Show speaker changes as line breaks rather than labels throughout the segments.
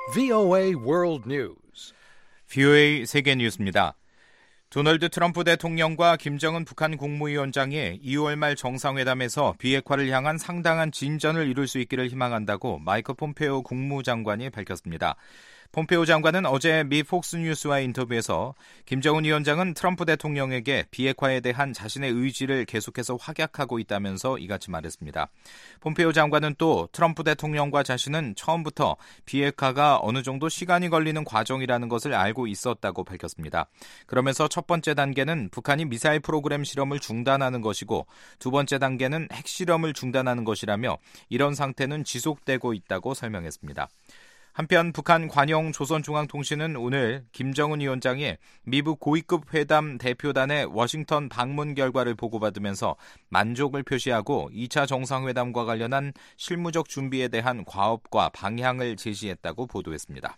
VOA World News.
VOA 세계 뉴스입니다. 도널드 트럼프 대통령과 김정은 북한 국무위원장이 2월 말 정상회담에서 비핵화를 향한 상당한 진전을 이룰 수 있기를 희망한다고 마이크 폼페오 국무장관이 밝혔습니다. 폼페오 장관은 어제 미 폭스뉴스와의 인터뷰에서 김정은 위원장은 트럼프 대통령에게 비핵화에 대한 자신의 의지를 계속해서 확약하고 있다면서 이같이 말했습니다. 폼페오 장관은 또 트럼프 대통령과 자신은 처음부터 비핵화가 어느 정도 시간이 걸리는 과정이라는 것을 알고 있었다고 밝혔습니다. 그러면서 첫 번째 단계는 북한이 미사일 프로그램 실험을 중단하는 것이고 두 번째 단계는 핵실험을 중단하는 것이라며 이런 상태는 지속되고 있다고 설명했습니다. 한편 북한 관영 조선중앙통신은 오늘 김정은 위원장이 미국 고위급 회담 대표단의 워싱턴 방문 결과를 보고받으면서 만족을 표시하고 2차 정상회담과 관련한 실무적 준비에 대한 과업과 방향을 제시했다고 보도했습니다.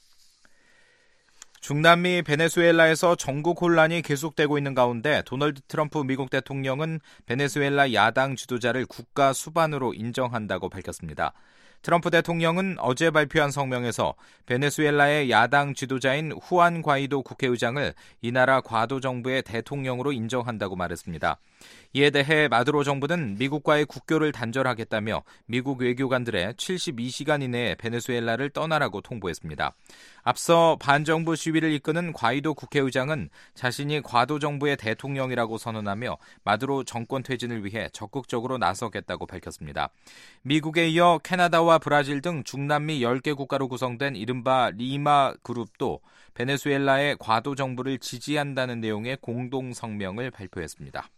중남미 베네수엘라에서 정국 혼란이 계속되고 있는 가운데 도널드 트럼프 미국 대통령은 베네수엘라 야당 지도자를 국가 수반으로 인정한다고 밝혔습니다. 트럼프 대통령은 어제 발표한 성명에서 베네수엘라의 야당 지도자인 후안 과이도 국회의장을 이 나라 과도 정부의 대통령으로 인정한다고 말했습니다. 이에 대해 마두로 정부는 미국과의 국교를 단절하겠다며 미국 외교관들의 72시간 이내에 베네수엘라를 떠나라고 통보했습니다. 앞서 반정부 시위를 이끄는 과이도 국회의장은 자신이 과도 정부의 대통령이라고 선언하며 마두로 정권 퇴진을 위해 적극적으로 나서겠다고 밝혔습니다. 미국에 이어 캐나다와 브라질 등 중남미 10개 국가로 구성된 이른바 리마 그룹도 베네수엘라의 과도 정부를 지지한다는 내용의 공동 성명을 발표했습니다.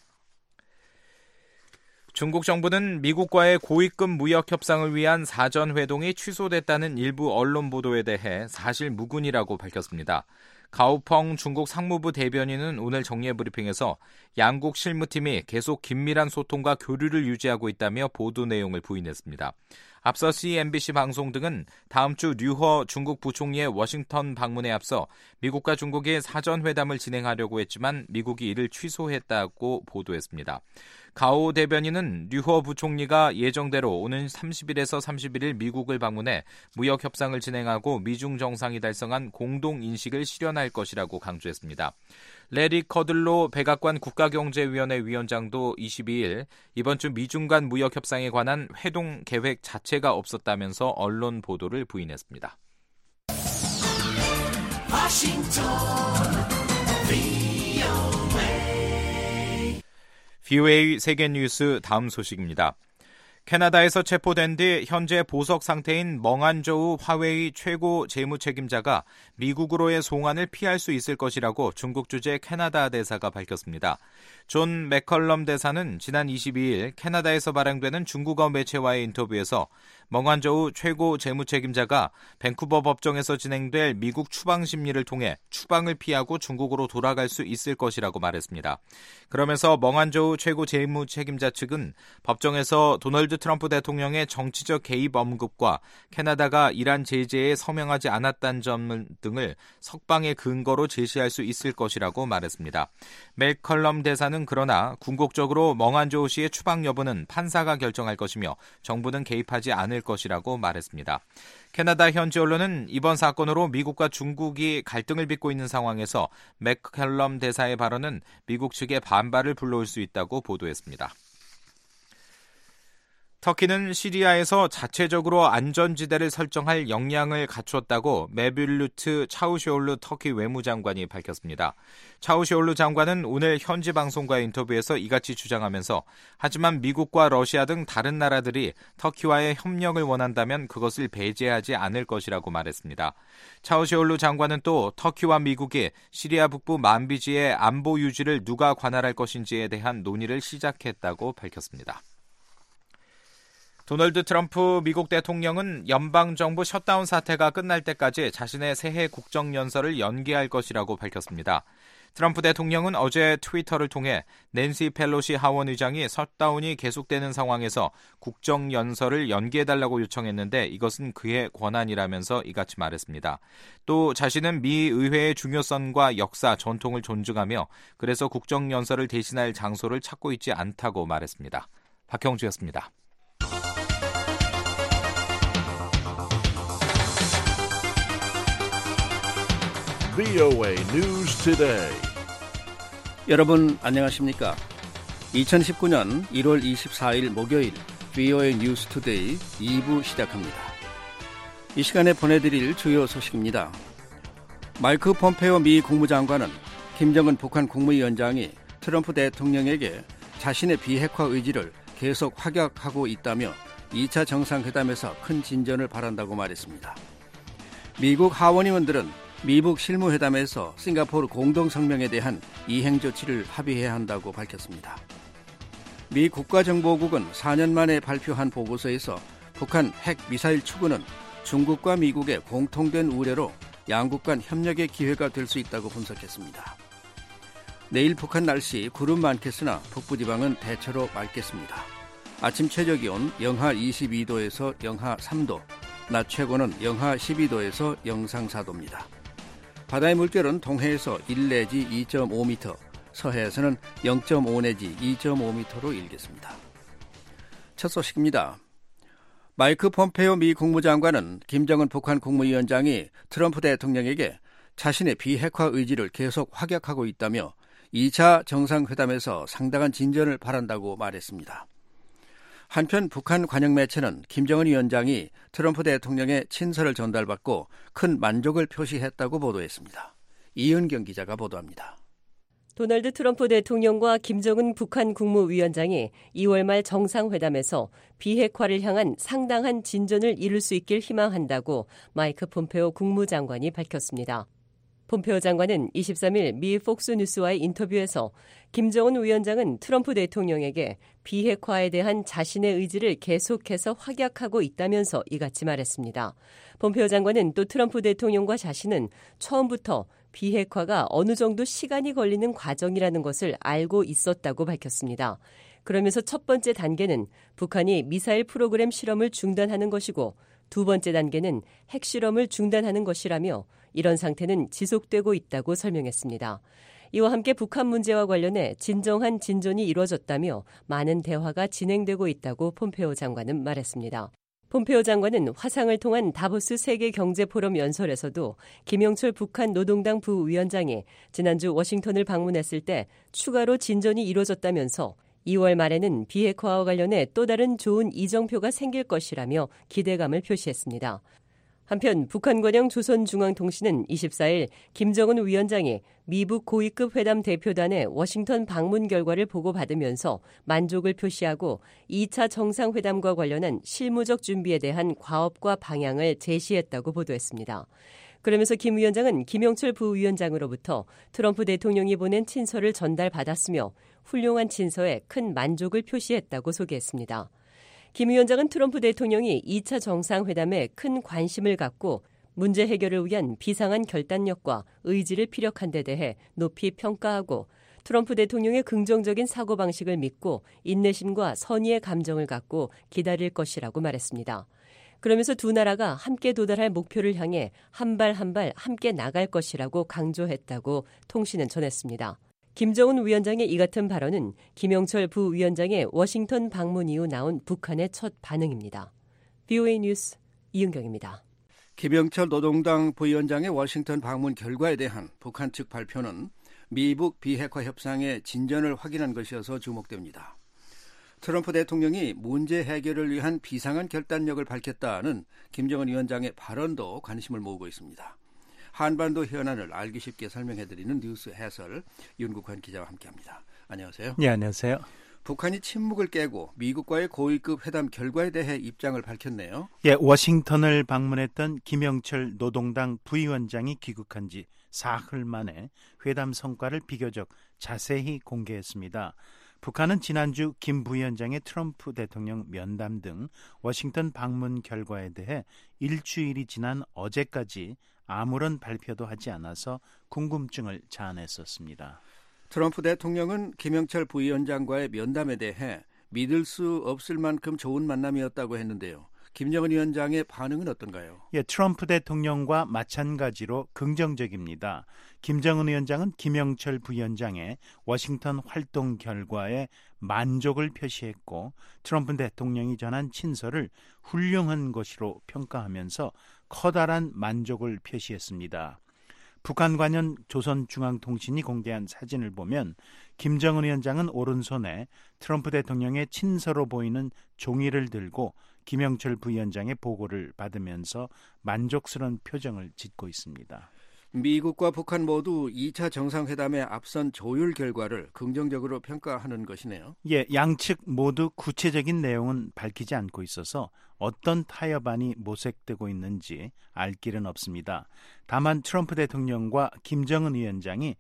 중국 정부는 미국과의 고위급 무역 협상을 위한 사전 회동이 취소됐다는 일부 언론 보도에 대해 사실 무근이라고 밝혔습니다. 가오펑 중국 상무부 대변인은 오늘 정례 브리핑에서 양국 실무팀이 계속 긴밀한 소통과 교류를 유지하고 있다며 보도 내용을 부인했습니다. 앞서 CNBC 방송 등은 다음 주 류허 중국 부총리의 워싱턴 방문에 앞서 미국과 중국이 사전회담을 진행하려고 했지만 미국이 이를 취소했다고 보도했습니다. 가오 대변인은 류허 부총리가 예정대로 오는 30일에서 31일 미국을 방문해 무역 협상을 진행하고 미중 정상이 달성한 공동인식을 실현할 것이라고 강조했습니다. 레리 커들로 백악관 국가경제위원회 위원장도 22일 이번 주 미중 간 무역 협상에 관한 회동 계획 자체가 없었다면서 언론 보도를 부인했습니다. VOA 세계뉴스 다음 소식입니다. 캐나다에서 체포된 뒤 현재 보석 상태인 멍안저우 화웨이 최고 재무 책임자가 미국으로의 송환을 피할 수 있을 것이라고 중국 주재 캐나다 대사가 밝혔습니다. 존 맥컬럼 대사는 지난 22일 캐나다에서 발행되는 중국어 매체와의 인터뷰에서 멍안저우 최고 재무 책임자가 밴쿠버 법정에서 진행될 미국 추방 심리를 통해 추방을 피하고 중국으로 돌아갈 수 있을 것이라고 말했습니다. 그러면서 멍안저우 최고 재무 책임자 측은 법정에서 도널드 트럼프 대통령의 정치적 개입 언급과 캐나다가 이란 제재에 서명하지 않았다는 점 등을 석방의 근거로 제시할 수 있을 것이라고 말했습니다. 맥컬럼 대사는 그러나 궁극적으로 멍안저우 씨의 추방 여부는 판사가 결정할 것이며 정부는 개입하지 않을 것이라고 말했습니다. 캐나다 현지 언론은 이번 사건으로 미국과 중국이 갈등을 빚고 있는 상황에서 맥컬럼 대사의 발언은 미국 측의 반발을 불러올 수 있다고 보도했습니다. 터키는 시리아에서 자체적으로 안전지대를 설정할 역량을 갖추었다고 메뷸루트 차우시올루 터키 외무장관이 밝혔습니다. 차우시올루 장관은 오늘 현지 방송과의 인터뷰에서 이같이 주장하면서 하지만 미국과 러시아 등 다른 나라들이 터키와의 협력을 원한다면 그것을 배제하지 않을 것이라고 말했습니다. 차우시올루 장관은 또 터키와 미국이 시리아 북부 만비지의 안보 유지를 누가 관할할 것인지에 대한 논의를 시작했다고 밝혔습니다. 도널드 트럼프 미국 대통령은 연방정부 셧다운 사태가 끝날 때까지 자신의 새해 국정연설을 연기할 것이라고 밝혔습니다. 트럼프 대통령은 어제 트위터를 통해 낸시 펠로시 하원 의장이 셧다운이 계속되는 상황에서 국정연설을 연기해달라고 요청했는데 이것은 그의 권한이라면서 이같이 말했습니다. 또 자신은 미 의회의 중요성과 역사, 전통을 존중하며 그래서 국정연설을 대신할 장소를 찾고 있지 않다고 말했습니다. 박형주였습니다.
VOA News Today.
여러분 안녕하십니까? 2019년 1월 24일 목요일 VOA News Today 2부 시작합니다. 이 시간에 보내드릴 주요 소식입니다. 마이크 폼페오 미 국무장관은 김정은 북한 국무위원장이 트럼프 대통령에게 자신의 비핵화 의지를 계속 확약하고 있다며 2차 정상회담에서 큰 진전을 바란다고 말했습니다. 미국 하원의원들은 미북 실무회담에서 싱가포르 공동성명에 대한 이행 조치를 합의해야 한다고 밝혔습니다. 미 국가정보국은 4년 만에 발표한 보고서에서 북한 핵 미사일 추구는 중국과 미국의 공통된 우려로 양국 간 협력의 기회가 될 수 있다고 분석했습니다. 내일 북한 날씨 구름 많겠으나 북부지방은 대체로 맑겠습니다. 아침 최저기온 영하 22도에서 영하 3도, 낮 최고는 영하 12도에서 영상 4도입니다. 바다의 물결은 동해에서 1 내지 2.5m, 서해에서는 0.5 내지 2.5m로 일겠습니다. 첫 소식입니다. 마이크 폼페오 미 국무장관은 김정은 북한 국무위원장이 트럼프 대통령에게 자신의 비핵화 의지를 계속 확약하고 있다며 2차 정상회담에서 상당한 진전을 바란다고 말했습니다. 한편 북한 관영 매체는 김정은 위원장이 트럼프 대통령의 친서를 전달받고 큰 만족을 표시했다고 보도했습니다. 이은경 기자가 보도합니다.
도널드 트럼프 대통령과 김정은 북한 국무위원장이 2월 말 정상회담에서 비핵화를 향한 상당한 진전을 이룰 수 있길 희망한다고 마이크 폼페오 국무장관이 밝혔습니다. 폼페오 장관은 23일 미 폭스뉴스와의 인터뷰에서 김정은 위원장은 트럼프 대통령에게 비핵화에 대한 자신의 의지를 계속해서 확약하고 있다면서 이같이 말했습니다. 폼페오 장관은 또 트럼프 대통령과 자신은 처음부터 비핵화가 어느 정도 시간이 걸리는 과정이라는 것을 알고 있었다고 밝혔습니다. 그러면서 첫 번째 단계는 북한이 미사일 프로그램 실험을 중단하는 것이고 두 번째 단계는 핵실험을 중단하는 것이라며 이런 상태는 지속되고 있다고 설명했습니다. 이와 함께 북한 문제와 관련해 진정한 진전이 이루어졌다며 많은 대화가 진행되고 있다고 폼페오 장관은 말했습니다. 폼페오 장관은 화상을 통한 다보스 세계경제포럼 연설에서도 김영철 북한 노동당 부위원장이 지난주 워싱턴을 방문했을 때 추가로 진전이 이루어졌다면서 2월 말에는 비핵화와 관련해 또 다른 좋은 이정표가 생길 것이라며 기대감을 표시했습니다. 한편 북한 관영 조선중앙통신은 24일 김정은 위원장이 미북 고위급 회담 대표단의 워싱턴 방문 결과를 보고받으면서 만족을 표시하고 2차 정상회담과 관련한 실무적 준비에 대한 과업과 방향을 제시했다고 보도했습니다. 그러면서 김 위원장은 김영철 부위원장으로부터 트럼프 대통령이 보낸 친서를 전달받았으며 훌륭한 친서에 큰 만족을 표시했다고 소개했습니다. 김 위원장은 트럼프 대통령이 2차 정상회담에 큰 관심을 갖고 문제 해결을 위한 비상한 결단력과 의지를 피력한 데 대해 높이 평가하고 트럼프 대통령의 긍정적인 사고방식을 믿고 인내심과 선의의 감정을 갖고 기다릴 것이라고 말했습니다. 그러면서 두 나라가 함께 도달할 목표를 향해 한 발 한 발 함께 나갈 것이라고 강조했다고 통신은 전했습니다. 김정은 위원장의 이 같은 발언은 김영철 부위원장의 워싱턴 방문 이후 나온 북한의 첫 반응입니다. VOA 뉴스 이은경입니다.
김영철 노동당 부위원장의 워싱턴 방문 결과에 대한 북한 측 발표는 미북 비핵화 협상의 진전을 확인한 것이어서 주목됩니다. 트럼프 대통령이 문제 해결을 위한 비상한 결단력을 밝혔다는 김정은 위원장의 발언도 관심을 모으고 있습니다. 한반도 현안을 알기 쉽게 설명해드리는 뉴스 해설 윤국환 기자와 함께합니다. 안녕하세요.
네, 안녕하세요.
북한이 침묵을 깨고 미국과의 고위급 회담 결과에 대해 입장을 밝혔네요.
예, 워싱턴을 방문했던 김영철 노동당 부위원장이 귀국한 지 사흘 만에 회담 성과를 비교적 자세히 공개했습니다. 북한은 지난주 김 부위원장의 트럼프 대통령 면담 등 워싱턴 방문 결과에 대해 일주일이 지난 어제까지 아무런 발표도 하지 않아서 궁금증을 자아냈었습니다.
트럼프 대통령은 김영철 부위원장과의 면담에 대해 믿을 수 없을 만큼 좋은 만남이었다고 했는데요. 김정은 위원장의 반응은 어떤가요?
예, 트럼프 대통령과 마찬가지로 긍정적입니다. 김정은 위원장은 김영철 부위원장의 워싱턴 활동 결과에 만족을 표시했고 트럼프 대통령이 전한 친서를 훌륭한 것으로 평가하면서 커다란 만족을 표시했습니다. 북한 관련 조선중앙통신이 공개한 사진을 보면 김정은 위원장은 오른손에 트럼프 대통령의 친서로 보이는 종이를 들고 김영철 부위원장의 보고를 받으면서 만족스러운 표정을 짓고 있습니다.
미국과 북한 모두 2차 정상회담의 앞선 조율 결과를 긍정적으로 평가하는 것이네요.
예, 양측 모두 구체적인 내용은 밝히지 않고 있어서 어떤 타협안이 모색되고 있는지 알 길은 없습니다. 다만 트럼프 대통령과 김정은 위원장이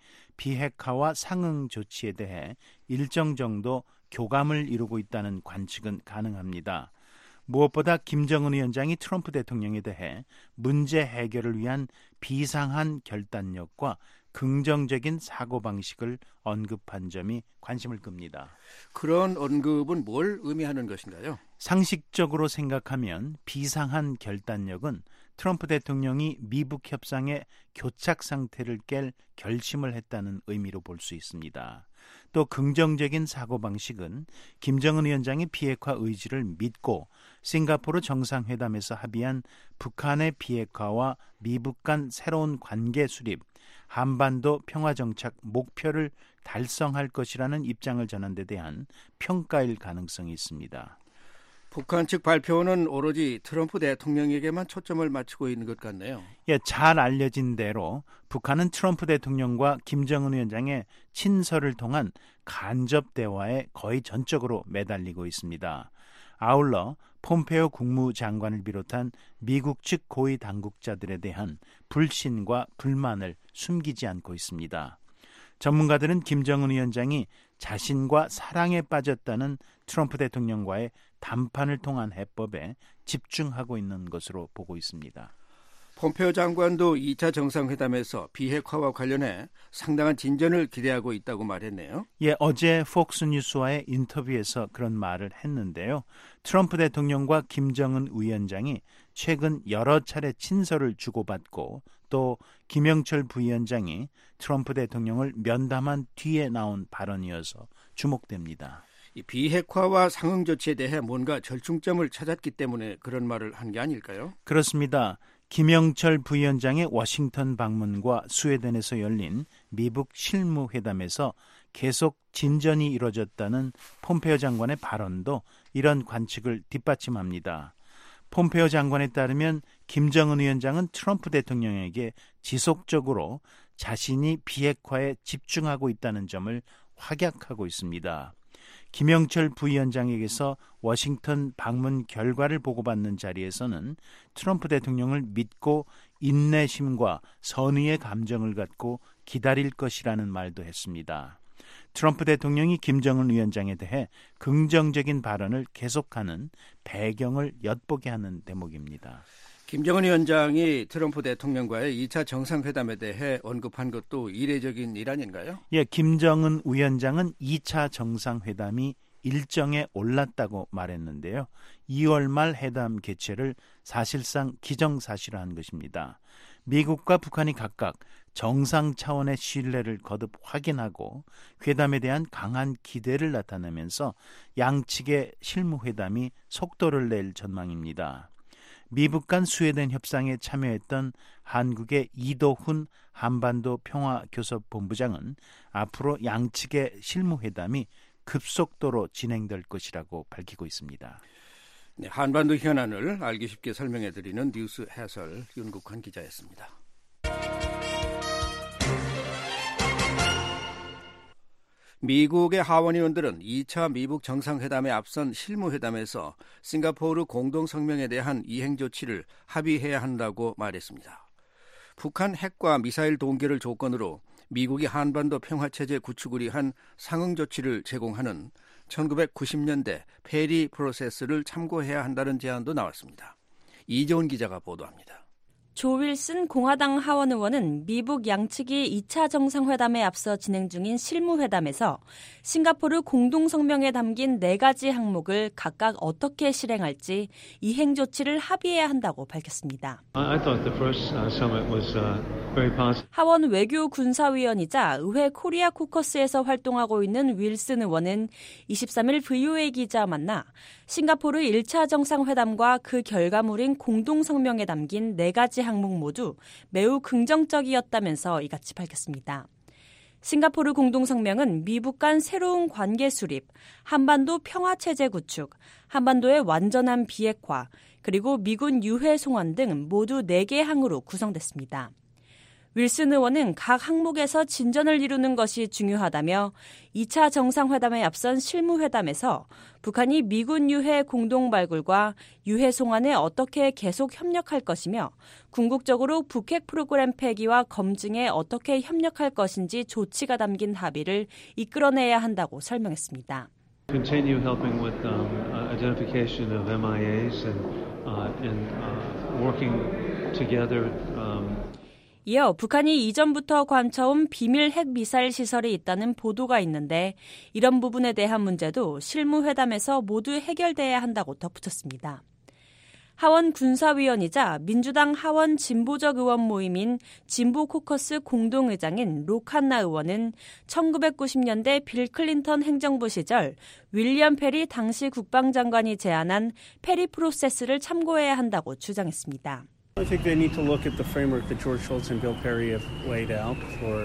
비핵화와 상응 조치에 대해 일정 정도 교감을 이루고 있다는 관측은 가능합니다. 무엇보다 김정은 위원장이 트럼프 대통령에 대해 문제 해결을 위한 비상한 결단력과 긍정적인 사고방식을 언급한 점이 관심을 끕니다.
그런 언급은 뭘 의미하는 것인가요?
상식적으로 생각하면 비상한 결단력은 트럼프 대통령이 미북 협상의 교착 상태를 깰 결심을 했다는 의미로 볼 수 있습니다. 또 긍정적인 사고방식은 김정은 위원장의 비핵화 의지를 믿고 싱가포르 정상회담에서 합의한 북한의 비핵화와 미북 간 새로운 관계 수립, 한반도 평화정착 목표를 달성할 것이라는 입장을 전한 데 대한 평가일 가능성이 있습니다.
북한 측 발표는 오로지 트럼프 대통령에게만 초점을 맞추고 있는 것 같네요.
예, 잘 알려진 대로 북한은 트럼프 대통령과 김정은 위원장의 친서를 통한 간접 대화에 거의 전적으로 매달리고 있습니다. 아울러 폼페오 국무장관을 비롯한 미국 측 고위 당국자들에 대한 불신과 불만을 숨기지 않고 있습니다. 전문가들은 김정은 위원장이 자신과 사랑에 빠졌다는 트럼프 대통령과의 담판을 통한 해법에 집중하고 있는 것으로 보고 있습니다.
폼페오 장관도 2차 정상회담에서 비핵화와 관련해 상당한 진전을 기대하고 있다고 말했네요.
예, 어제 폭스뉴스와의 인터뷰에서 그런 말을 했는데요. 트럼프 대통령과 김정은 위원장이 최근 여러 차례 친서를 주고받고 또 김영철 부위원장이 트럼프 대통령을 면담한 뒤에 나온 발언이어서 주목됩니다.
이 비핵화와 상응 조치에 대해 뭔가 절충점을 찾았기 때문에 그런 말을 한 게 아닐까요?
그렇습니다. 김영철 부위원장의 워싱턴 방문과 스웨덴에서 열린 미북 실무회담에서 계속 진전이 이루어졌다는 폼페오 장관의 발언도 이런 관측을 뒷받침합니다. 폼페오 장관에 따르면 김정은 위원장은 트럼프 대통령에게 지속적으로 자신이 비핵화에 집중하고 있다는 점을 확약하고 있습니다. 김영철 부위원장에게서 워싱턴 방문 결과를 보고받는 자리에서는 트럼프 대통령을 믿고 인내심과 선의의 감정을 갖고 기다릴 것이라는 말도 했습니다. 트럼프 대통령이 김정은 위원장에 대해 긍정적인 발언을 계속하는 배경을 엿보게 하는 대목입니다.
김정은 위원장이 트럼프 대통령과의 2차 정상회담에 대해 언급한 것도 이례적인 일 아닌가요?
예, 김정은 위원장은 2차 정상회담이 일정에 올랐다고 말했는데요. 2월 말 회담 개최를 사실상 기정사실화한 것입니다. 미국과 북한이 각각 정상 차원의 신뢰를 거듭 확인하고 회담에 대한 강한 기대를 나타내면서 양측의 실무회담이 속도를 낼 전망입니다. 미북 간 스웨덴 협상에 참여했던 한국의 이도훈 한반도 평화교섭본부장은 앞으로 양측의 실무회담이 급속도로 진행될 것이라고 밝히고 있습니다.
네, 한반도 현안을 알기 쉽게 설명해드리는 뉴스 해설 윤국환 기자였습니다. 미국의 하원의원들은 2차 미북 정상회담에 앞선 실무회담에서 싱가포르 공동성명에 대한 이행 조치를 합의해야 한다고 말했습니다. 북한 핵과 미사일 동결을 조건으로 미국이 한반도 평화체제 구축을 위한 상응 조치를 제공하는 1990년대 페리 프로세스를 참고해야 한다는 제안도 나왔습니다. 이재훈 기자가 보도합니다.
조 윌슨 공화당 하원 의원은 미북 양측이 2차 정상회담에 앞서 진행 중인 실무회담에서 싱가포르 공동성명에 담긴 4가지 항목을 각각 어떻게 실행할지 이행 조치를 합의해야 한다고 밝혔습니다. 하원 외교군사위원이자 의회 코리아 코커스에서 활동하고 있는 윌슨 의원은 23일 VOA 기자 만나 싱가포르 1차 정상회담과 그 결과물인 공동성명에 담긴 4가지 항목 모두 매우 긍정적이었다면서 이같이 밝혔습니다. 싱가포르 공동성명은 미북 간 새로운 관계 수립, 한반도 평화체제 구축, 한반도의 완전한 비핵화, 그리고 미군 유해 송환 등 모두 4개 항으로 구성됐습니다. 윌슨 의원은 각 항목에서 진전을 이루는 것이 중요하다며 2차 정상회담에 앞선 실무회담에서 북한이 미군 유해 공동 발굴과 유해 송환에 어떻게 계속 협력할 것이며 궁극적으로 북핵 프로그램 폐기와 검증에 어떻게 협력할 것인지 조치가 담긴 합의를 이끌어내야 한다고 설명했습니다.
Continue helping with identification of MIAs and working together.
이어 북한이 이전부터 감춰온 비밀 핵미사일 시설이 있다는 보도가 있는데 이런 부분에 대한 문제도 실무회담에서 모두 해결돼야 한다고 덧붙였습니다. 하원 군사위원이자 민주당 하원 진보적 의원 모임인 진보 코커스 공동의장인 로칸나 의원은 1990년대 빌 클린턴 행정부 시절 윌리엄 페리 당시 국방장관이 제안한 페리 프로세스를 참고해야 한다고 주장했습니다.
I think they need to look at the framework that George Shultz and Bill Perry have laid out for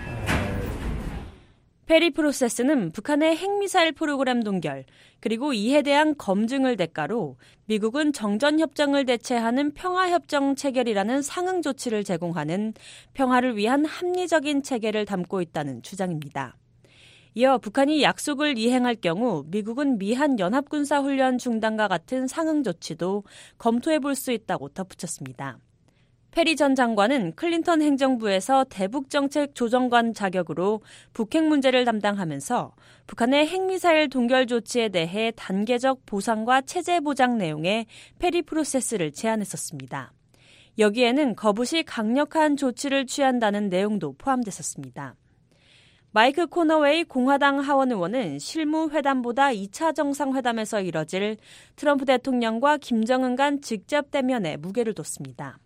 페리 프로세스는 북한의 핵미사일 프로그램 동결, 그리고 이에 대한 검증을 대가로 미국은 정전협정을 대체하는 평화협정 체결이라는 상응 조치를 제공하는 평화를 위한 합리적인 체계를 담고 있다는 주장입니다. 이어 북한이 약속을 이행할 경우 미국은 미한 연합군사훈련 중단과 같은 상응 조치도 검토해 볼 수 있다고 덧붙였습니다. 페리 전 장관은 클린턴 행정부에서 대북정책 조정관 자격으로 북핵 문제를 담당하면서 북한의 핵미사일 동결 조치에 대해 단계적 보상과 체제 보장 내용의 페리 프로세스를 제안했었습니다. 여기에는 거부시 강력한 조치를 취한다는 내용도 포함됐었습니다. 마이크 코너웨이 공화당 하원 의원은 실무회담보다 2차 정상회담에서 이뤄질 트럼프 대통령과 김정은 간 직접 대면에 무게를 뒀습니다.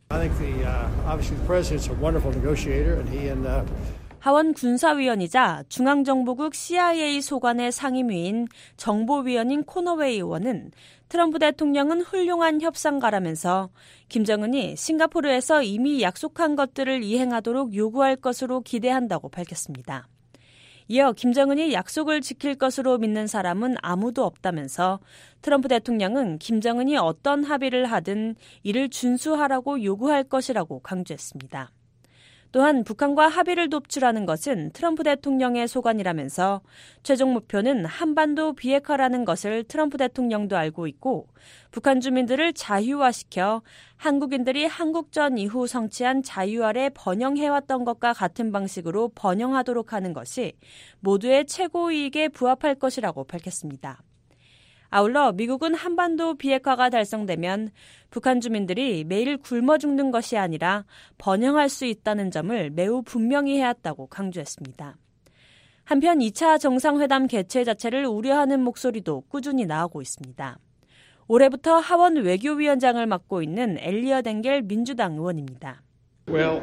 하원 군사위원이자 중앙정보국 CIA 소관의 상임위인 정보위원인 코너웨이 의원은 트럼프 대통령은 훌륭한 협상가라면서 김정은이 싱가포르에서 이미 약속한 것들을 이행하도록 요구할 것으로 기대한다고 밝혔습니다. 이어 김정은이 약속을 지킬 것으로 믿는 사람은 아무도 없다면서 트럼프 대통령은 김정은이 어떤 합의를 하든 이를 준수하라고 요구할 것이라고 강조했습니다. 또한 북한과 합의를 돕추라는 것은 트럼프 대통령의 소관이라면서 최종 목표는 한반도 비핵화라는 것을 트럼프 대통령도 알고 있고 북한 주민들을 자유화시켜 한국인들이 한국전 이후 성취한 자유 아래 번영해왔던 것과 같은 방식으로 번영하도록 하는 것이 모두의 최고 이익에 부합할 것이라고 밝혔습니다. 아울러 미국은 한반도 비핵화가 달성되면 북한 주민들이 매일 굶어 죽는 것이 아니라 번영할 수 있다는 점을 매우 분명히 해왔다고 강조했습니다. 한편 2차 정상회담 개최 자체를 우려하는 목소리도 꾸준히 나오고 있습니다. 올해부터 하원 외교위원장을 맡고 있는 엘리엇 엥겔 민주당 의원입니다.
Well,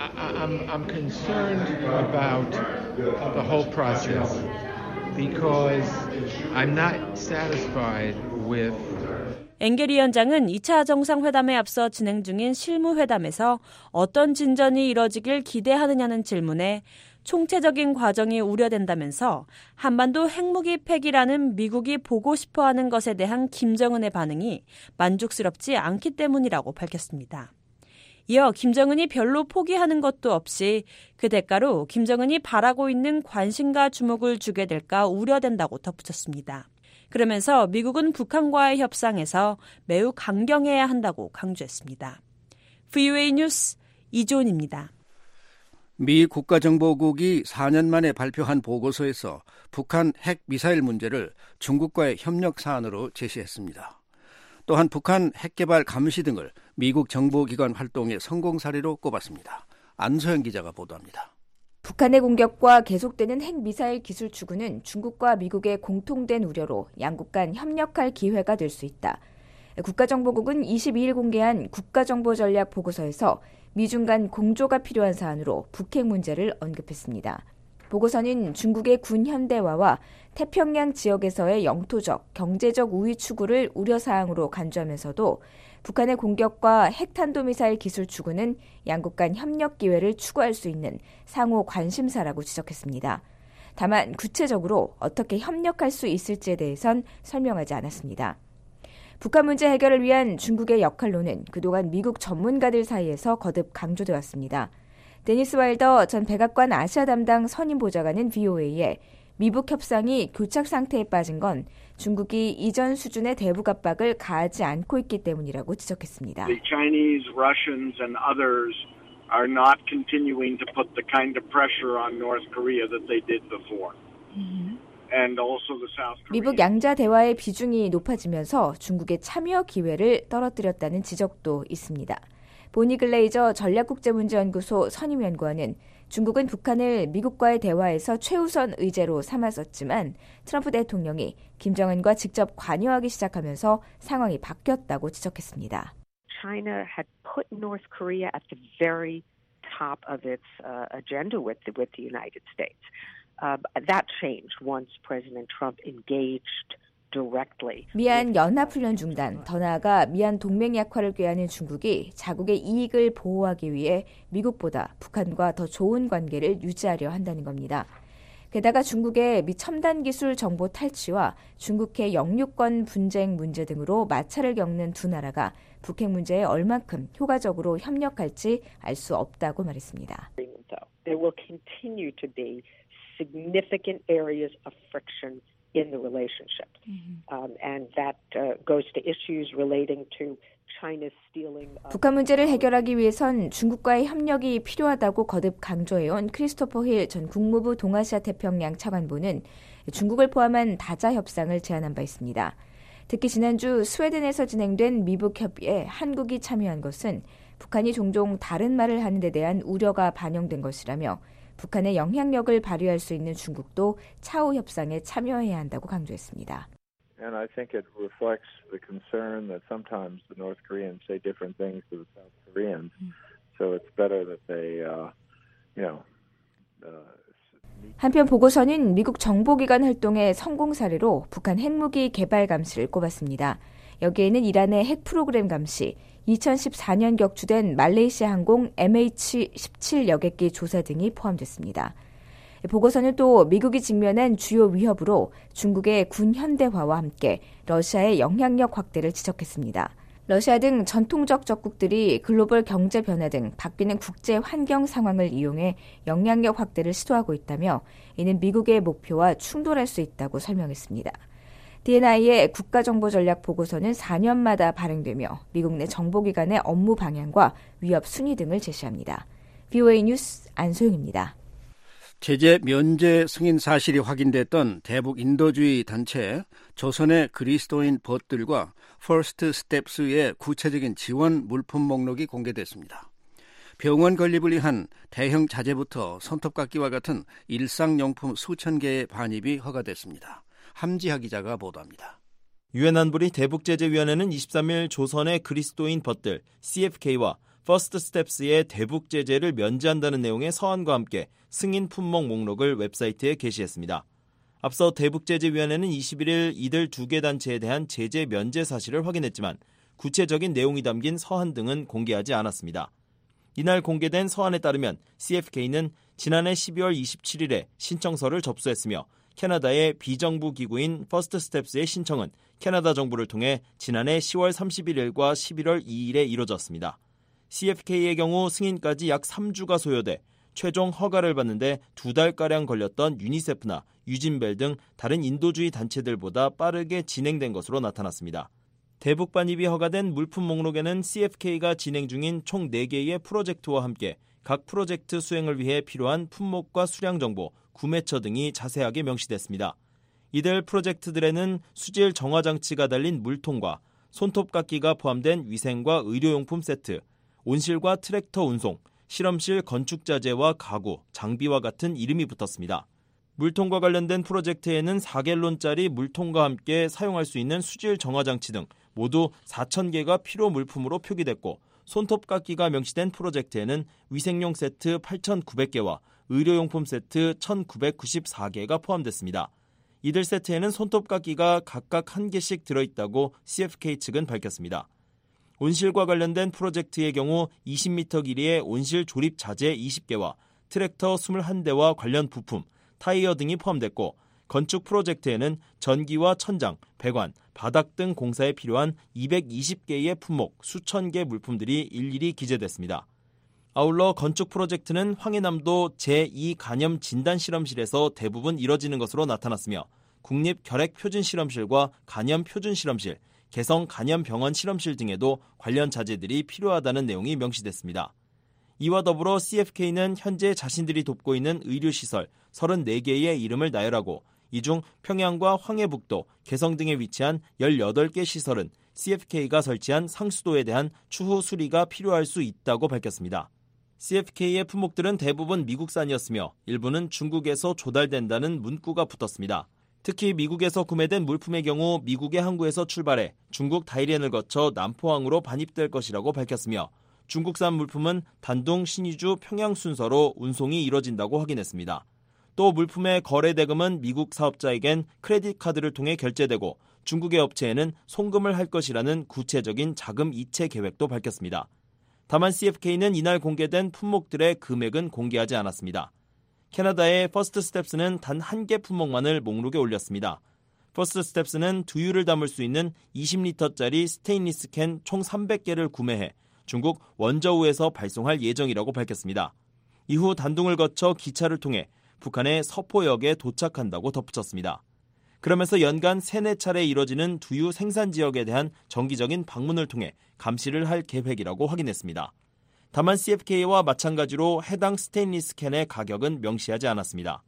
I'm concerned about the whole process. Because I'm not satisfied with
엥겔 위원장은 2차 정상회담에 앞서 진행 중인 실무회담에서 어떤 진전이 이뤄지길 기대하느냐는 질문에 총체적인 과정이 우려된다면서 한반도 핵무기 폐기라는 미국이 보고 싶어하는 것에 대한 김정은의 반응이 만족스럽지 않기 때문이라고 밝혔습니다. 이어 김정은이 별로 포기하는 것도 없이 그 대가로 김정은이 바라고 있는 관심과 주목을 주게 될까 우려된다고 덧붙였습니다. 그러면서 미국은 북한과의 협상에서 매우 강경해야 한다고 강조했습니다. VOA 뉴스 이조은입니다.
미 국가정보국이 4년 만에 발표한 보고서에서 북한 핵미사일 문제를 중국과의 협력 사안으로 제시했습니다. 또한 북한 핵개발 감시 등을 미국 정보기관 활동의 성공 사례로 꼽았습니다. 안소영 기자가 보도합니다.
북한의 공격과 계속되는 핵미사일 기술 추구는 중국과 미국의 공통된 우려로 양국 간 협력할 기회가 될 수 있다. 국가정보국은 22일 공개한 국가정보전략 보고서에서 미중 간 공조가 필요한 사안으로 북핵 문제를 언급했습니다. 보고서는 중국의 군 현대화와 태평양 지역에서의 영토적, 경제적 우위 추구를 우려사항으로 간주하면서도 북한의 공격과 핵탄도미사일 기술 추구는 양국 간 협력 기회를 추구할 수 있는 상호 관심사라고 지적했습니다. 다만 구체적으로 어떻게 협력할 수 있을지에 대해선 설명하지 않았습니다. 북한 문제 해결을 위한 중국의 역할론은 그동안 미국 전문가들 사이에서 거듭 강조돼 왔습니다. 데니스 와일더 전 백악관 아시아 담당 선임 보좌관은 VOA에 미북 협상이 교착 상태에 빠진 건 중국이 이전 수준의 대북 압박을 가하지 않고 있기 때문이라고 지적했습니다.
The Chinese, Russians and others are not continuing to put the kind of pressure on North Korea that they did before. And also the South Korea.
미북 양자 대화의 비중이 높아지면서 중국의 참여 기회를 떨어뜨렸다는 지적도 있습니다. 보니 글레이저 전략국제문제연구소 선임연구원은 중국은 북한을 미국과의 대화에서 최우선 의제로 삼았었지만 트럼프 대통령이 김정은과 직접 관여하기 시작하면서 상황이 바뀌었다고 지적했습니다.
China had put North Korea at the very top of its agenda with the United States. That changed once President Trump engaged directly.
미얀 연합훈련 중단, 더 나아가 미얀 동맹 약화를 꾀하는 중국이 자국의 이익을 보호하기 위해 미국보다 북한과 더 좋은 관계를 유지하려 한다는 겁니다. 게다가 중국의 미 첨단 기술 정보 탈취와 중국해 영유권 분쟁 문제 등으로 마찰을 겪는 두 나라가 북핵 문제에 얼만큼 효과적으로 협력할지 알 수 없다고 말했습니다.
There will continue to be significant areas of friction in the relationship. And that goes to issues relating to China's stealing.
북한 문제를 해결하기 위해선 중국과의 협력이 필요하다고 거듭 강조해온 크리스토퍼 힐 전 국무부 동아시아 태평양 차관보는 중국을 포함한 다자 협상을 제안한 바 있습니다. 특히 지난주 스웨덴에서 진행된 미북 협의에 한국이 참여한 것은 북한이 종종 다른 말을 하는 데 대한 우려가 반영된 것이라며 북한의 영향력을 발휘할 수 있는 중국도 차후 협상에 참여해야 한다고 강조했습니다.
And I think it reflects the concern that sometimes the North Koreans say different things to the South Koreans. So it's better that they,
한편 보고서는 미국 정보기관 활동의 성공 사례로 북한 핵무기 개발 감시를 꼽았습니다. 여기에는 이란의 핵 프로그램 감시, 2014년 격추된 말레이시아 항공 MH17 여객기 조사 등이 포함됐습니다. 보고서는 또 미국이 직면한 주요 위협으로 중국의 군 현대화와 함께 러시아의 영향력 확대를 지적했습니다. 러시아 등 전통적 적국들이 글로벌 경제 변화 등 바뀌는 국제 환경 상황을 이용해 영향력 확대를 시도하고 있다며 이는 미국의 목표와 충돌할 수 있다고 설명했습니다. DNI의 국가정보전략 보고서는 4년마다 발행되며 미국 내 정보기관의 업무 방향과 위협 순위 등을 제시합니다. VOA 뉴스 안소영입니다.
제재 면제 승인 사실이 확인됐던 대북 인도주의 단체 조선의 그리스도인 벗들과 퍼스트 스텝스의 구체적인 지원 물품 목록이 공개됐습니다. 병원 건립을 위한 대형 자재부터 손톱깎이와 같은 일상용품 수천 개의 반입이 허가됐습니다. 함지하 기자가 보도합니다.
유엔 안보리 대북제재위원회는 23일 조선의 그리스도인 벗들 CFK와 퍼스트 스텝스의 대북 제재를 면제한다는 내용의 서한과 함께 승인 품목 목록을 웹사이트에 게시했습니다. 앞서 대북제재위원회는 21일 이들 두 개 단체에 대한 제재 면제 사실을 확인했지만 구체적인 내용이 담긴 서한 등은 공개하지 않았습니다. 이날 공개된 서한에 따르면 CFK는 지난해 12월 27일에 신청서를 접수했으며 캐나다의 비정부 기구인 퍼스트 스텝스의 신청은 캐나다 정부를 통해 지난해 10월 31일과 11월 2일에 이뤄졌습니다. CFK의 경우 승인까지 약 3주가 소요돼 최종 허가를 받는데 2달가량 걸렸던 유니세프나 유진벨 등 다른 인도주의 단체들보다 빠르게 진행된 것으로 나타났습니다. 대북 반입이 허가된 물품 목록에는 CFK가 진행 중인 총 4개의 프로젝트와 함께 각 프로젝트 수행을 위해 필요한 품목과 수량 정보, 구매처 등이 자세하게 명시됐습니다. 이들 프로젝트들에는 수질 정화장치가 달린 물통과 손톱깎이가 포함된 위생과 의료용품 세트, 온실과 트랙터 운송, 실험실 건축자재와 가구, 장비와 같은 이름이 붙었습니다. 물통과 관련된 프로젝트에는 4갤론짜리 물통과 함께 사용할 수 있는 수질 정화장치 등 모두 4,000개가 필요 물품으로 표기됐고 손톱깎이가 명시된 프로젝트에는 위생용 세트 8,900개와 의료용품 세트 1,994개가 포함됐습니다. 이들 세트에는 손톱깎이가 각각 1개씩 들어있다고 CFK 측은 밝혔습니다. 온실과 관련된 프로젝트의 경우 20m 길이의 온실 조립 자재 20개와 트랙터 21대와 관련 부품, 타이어 등이 포함됐고 건축 프로젝트에는 전기와 천장, 배관, 바닥 등 공사에 필요한 220개의 품목, 수천 개 물품들이 일일이 기재됐습니다. 아울러 건축 프로젝트는 황해남도 제2간염 진단실험실에서 대부분 이뤄지는 것으로 나타났으며 국립결핵표준실험실과 간염표준실험실, 개성간염병원 실험실 등에도 관련 자재들이 필요하다는 내용이 명시됐습니다. 이와 더불어 CFK는 현재 자신들이 돕고 있는 의료시설 34개의 이름을 나열하고 이 중 평양과 황해북도, 개성 등에 위치한 18개 시설은 CFK가 설치한 상수도에 대한 추후 수리가 필요할 수 있다고 밝혔습니다. CFK의 품목들은 대부분 미국산이었으며 일부는 중국에서 조달된다는 문구가 붙었습니다. 특히 미국에서 구매된 물품의 경우 미국의 항구에서 출발해 중국 다이렌을 거쳐 남포항으로 반입될 것이라고 밝혔으며 중국산 물품은 단둥, 신의주, 평양 순서로 운송이 이뤄진다고 확인했습니다. 또 물품의 거래 대금은 미국 사업자에겐 크레딧 카드를 통해 결제되고 중국의 업체에는 송금을 할 것이라는 구체적인 자금 이체 계획도 밝혔습니다. 다만 CFK는 이날 공개된 품목들의 금액은 공개하지 않았습니다. 캐나다의 퍼스트 스텝스는 단 한 개 품목만을 목록에 올렸습니다. 퍼스트 스텝스는 두유를 담을 수 있는 20리터짜리 스테인리스 캔 총 300개를 구매해 중국 원저우에서 발송할 예정이라고 밝혔습니다. 이후 단둥을 거쳐 기차를 통해 북한의 서포역에 도착한다고 덧붙였습니다. 그러면서 연간 3-4차례 이뤄지는 두유 생산 지역에 대한 정기적인 방문을 통해 감시를 할 계획이라고 확인했습니다. 다만 CFK와 마찬가지로 해당 스테인리스 캔의 가격은 명시하지 않았습니다.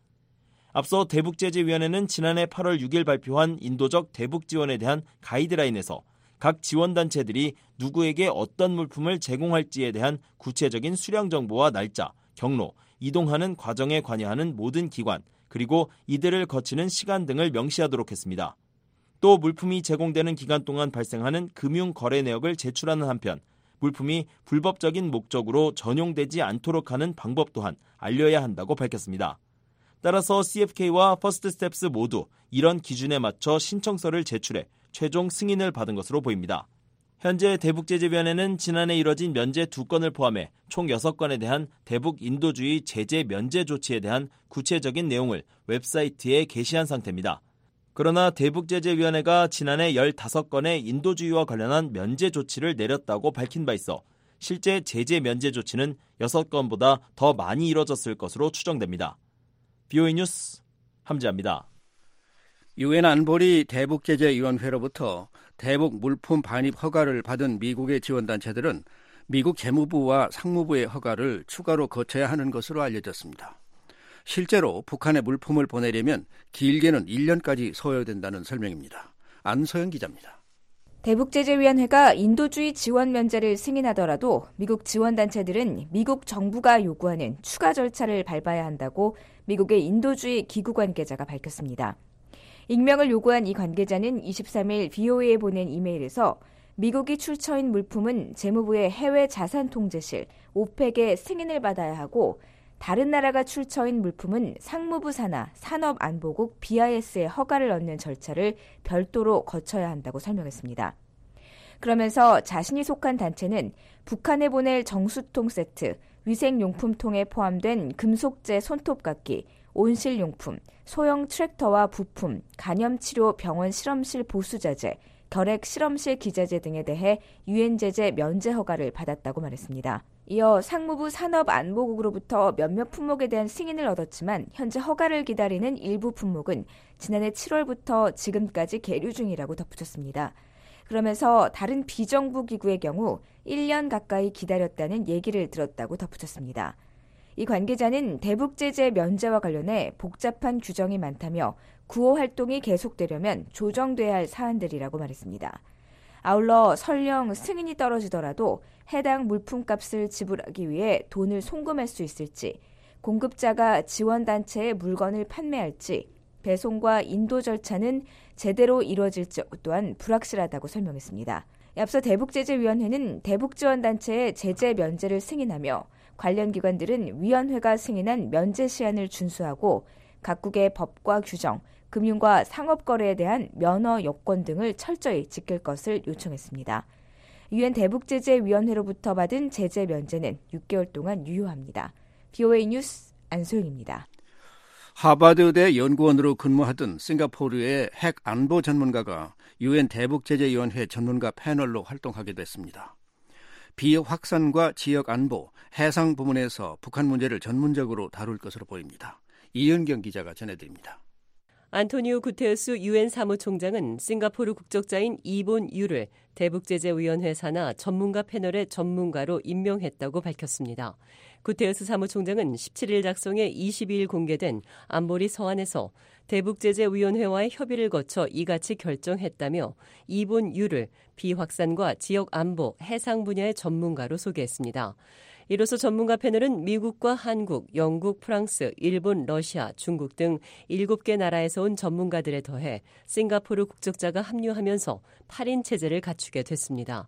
앞서 대북제재위원회는 지난해 8월 6일 발표한 인도적 대북 지원에 대한 가이드라인에서 각 지원단체들이 누구에게 어떤 물품을 제공할지에 대한 구체적인 수량 정보와 날짜, 경로, 이동하는 과정에 관여하는 모든 기관, 그리고 이들을 거치는 시간 등을 명시하도록 했습니다. 또 물품이 제공되는 기간 동안 발생하는 금융 거래 내역을 제출하는 한편 물품이 불법적인 목적으로 전용되지 않도록 하는 방법 또한 알려야 한다고 밝혔습니다. 따라서 CFK와 퍼스트 스텝스 모두 이런 기준에 맞춰 신청서를 제출해 최종 승인을 받은 것으로 보입니다. 현재 대북제재위원회는 지난해 이뤄진 면제 2건을 포함해 총 6건에 대한 대북 인도주의 제재 면제 조치에 대한 구체적인 내용을 웹사이트에 게시한 상태입니다. 그러나 대북제재위원회가 지난해 15건의 인도주의와 관련한 면제 조치를 내렸다고 밝힌 바 있어 실제 제재 면제 조치는 6건보다 더 많이 이뤄졌을 것으로 추정됩니다. BOE 뉴스 함지아입니다.
유엔 안보리 대북제재위원회로부터 대북 물품 반입 허가를 받은 미국의 지원단체들은 미국 재무부와 상무부의 허가를 추가로 거쳐야 하는 것으로 알려졌습니다. 실제로 북한에 물품을 보내려면 길게는 1년까지 소요된다는 설명입니다. 안소영 기자입니다.
대북제재위원회가 인도주의 지원 면제를 승인하더라도 미국 지원단체들은 미국 정부가 요구하는 추가 절차를 밟아야 한다고 미국의 인도주의 기구 관계자가 밝혔습니다. 익명을 요구한 이 관계자는 23일 VOA에 보낸 이메일에서 미국이 출처인 물품은 재무부의 해외 자산 통제실 오펙의 승인을 받아야 하고 다른 나라가 출처인 물품은 상무부 산하 산업안보국 BIS의 허가를 얻는 절차를 별도로 거쳐야 한다고 설명했습니다. 그러면서 자신이 속한 단체는 북한에 보낼 정수통 세트, 위생용품통에 포함된 금속재 손톱깎이, 온실용품, 소형 트랙터와 부품, 간염치료 병원 실험실 보수자재, 결핵 실험실 기자재 등에 대해 유엔 제재 면제 허가를 받았다고 말했습니다. 이어 상무부 산업안보국으로부터 몇몇 품목에 대한 승인을 얻었지만 현재 허가를 기다리는 일부 품목은 지난해 7월부터 지금까지 계류 중이라고 덧붙였습니다. 그러면서 다른 비정부 기구의 경우 1년 가까이 기다렸다는 얘기를 들었다고 덧붙였습니다. 이 관계자는 대북제재 면제와 관련해 복잡한 규정이 많다며 구호 활동이 계속되려면 조정돼야 할 사안들이라고 말했습니다. 아울러 설령 승인이 떨어지더라도 해당 물품값을 지불하기 위해 돈을 송금할 수 있을지, 공급자가 지원단체에 물건을 판매할지, 배송과 인도 절차는 제대로 이루어질지 또한 불확실하다고 설명했습니다. 앞서 대북제재위원회는 대북지원단체의 제재 면제를 승인하며 관련 기관들은 위원회가 승인한 면제 시한을 준수하고 각국의 법과 규정, 금융과 상업거래에 대한 면허 요건 등을 철저히 지킬 것을 요청했습니다. 유엔 대북제재위원회로부터 받은 제재 면제는 6개월 동안 유효합니다. VOA 뉴스 안소영입니다.
하버드대 연구원으로 근무하던 싱가포르의 핵 안보 전문가가 유엔 대북제재위원회 전문가 패널로 활동하게 됐습니다. 비확산과 지역 안보, 해상 부문에서 북한 문제를 전문적으로 다룰 것으로 보입니다. 이은경 기자가 전해드립니다.
안토니오 구테우스 유엔 사무총장은 싱가포르 국적자인 이본 유를 대북제재위원회 산하 전문가 패널의 전문가로 임명했다고 밝혔습니다. 구테우스 사무총장은 17일 작성해 22일 공개된 안보리 서한에서 대북제재위원회와의 협의를 거쳐 이같이 결정했다며 이본 유를 비확산과 지역 안보, 해상 분야의 전문가로 소개했습니다. 이로써 전문가 패널은 미국과 한국, 영국, 프랑스, 일본, 러시아, 중국 등 7개 나라에서 온 전문가들에 더해 싱가포르 국적자가 합류하면서 8인 체제를 갖추게 됐습니다.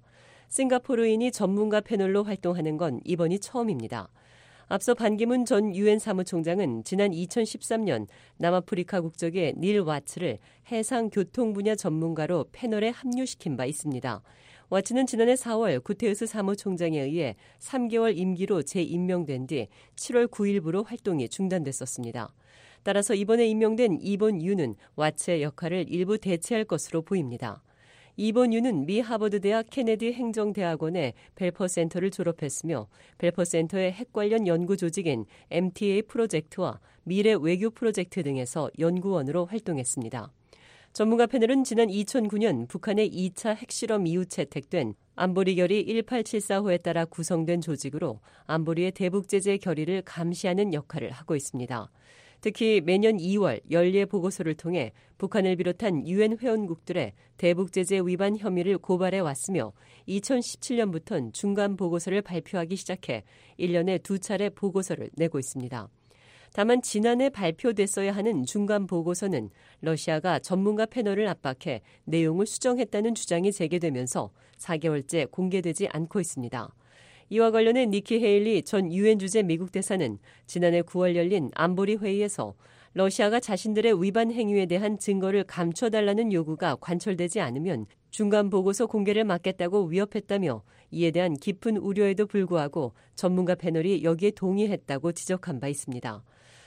싱가포르인이 전문가 패널로 활동하는 건 이번이 처음입니다. 앞서 반기문 전 유엔 사무총장은 지난 2013년 남아프리카 국적의 닐 와츠를 해상 교통 분야 전문가로 패널에 합류시킨 바 있습니다. 와츠는 지난해 4월 구테우스 사무총장에 의해 3개월 임기로 재임명된 뒤 7월 9일부로 활동이 중단됐었습니다. 따라서 이번에 임명된 이본 유는 와츠의 역할을 일부 대체할 것으로 보입니다. 이본 유는 미 하버드 대학 케네디 행정대학원의 벨퍼 센터를 졸업했으며 벨퍼 센터의 핵 관련 연구 조직인 MTA 프로젝트와 미래 외교 프로젝트 등에서 연구원으로 활동했습니다. 전문가 패널은 지난 2009년 북한의 2차 핵실험 이후 채택된 안보리 결의 1874호에 따라 구성된 조직으로 안보리의 대북제재 결의를 감시하는 역할을 하고 있습니다. 특히 매년 2월 연례 보고서를 통해 북한을 비롯한 유엔 회원국들의 대북제재 위반 혐의를 고발해 왔으며 2017년부터는 중간 보고서를 발표하기 시작해 1년에 2차례 보고서를 내고 있습니다. 다만 지난해 발표됐어야 하는 중간 보고서는 러시아가 전문가 패널을 압박해 내용을 수정했다는 주장이 제기되면서 4개월째 공개되지 않고 있습니다. 이와 관련해 니키 헤일리 전 유엔 주재 미국 대사는 지난해 9월 열린 안보리 회의에서 러시아가 자신들의 위반 행위에 대한 증거를 감춰달라는 요구가 관철되지 않으면 중간 보고서 공개를 막겠다고 위협했다며 이에 대한 깊은 우려에도 불구하고 전문가 패널이 여기에 동의했다고 지적한 바 있습니다.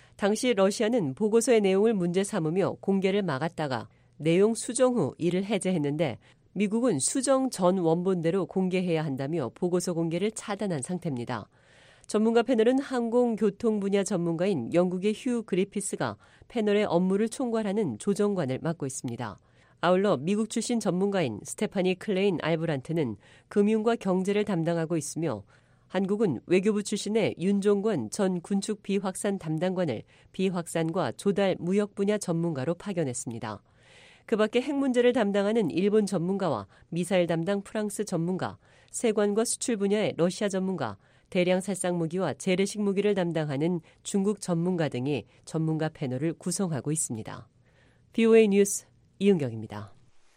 당시 러시아는 보고서의 내용을 문제 삼으며 공개를 막았다가 내용 수정 후 이를 해제했는데 미국은 수정 전 원본대로 공개해야 한다며 보고서 공개를 차단한 상태입니다. 전문가 패널은 항공교통 분야 전문가인 영국의 휴 그리피스가 패널의 업무를 총괄하는 조정관을 맡고 있습니다. 아울러 미국 출신 전문가인 스테파니 클레인 알브란트는 금융과 경제를 담당하고 있으며 한국은 외교부 출신의 윤종권 전 군축 비확산 담당관을 비확산과 조달 무역 분야 전문가로 파견했습니다. 그 밖에 핵 문제를 담당하는 일본 전문가와 미사일 담당 프랑스 전문가, 세관과 수출 분야의 러시아 전문가, 대량 살상 무기와 재래식 무기를 담당하는 중국 전문가 등이 전문가 패널을 구성하고 있습니다. VOA 뉴스 이은경입니다.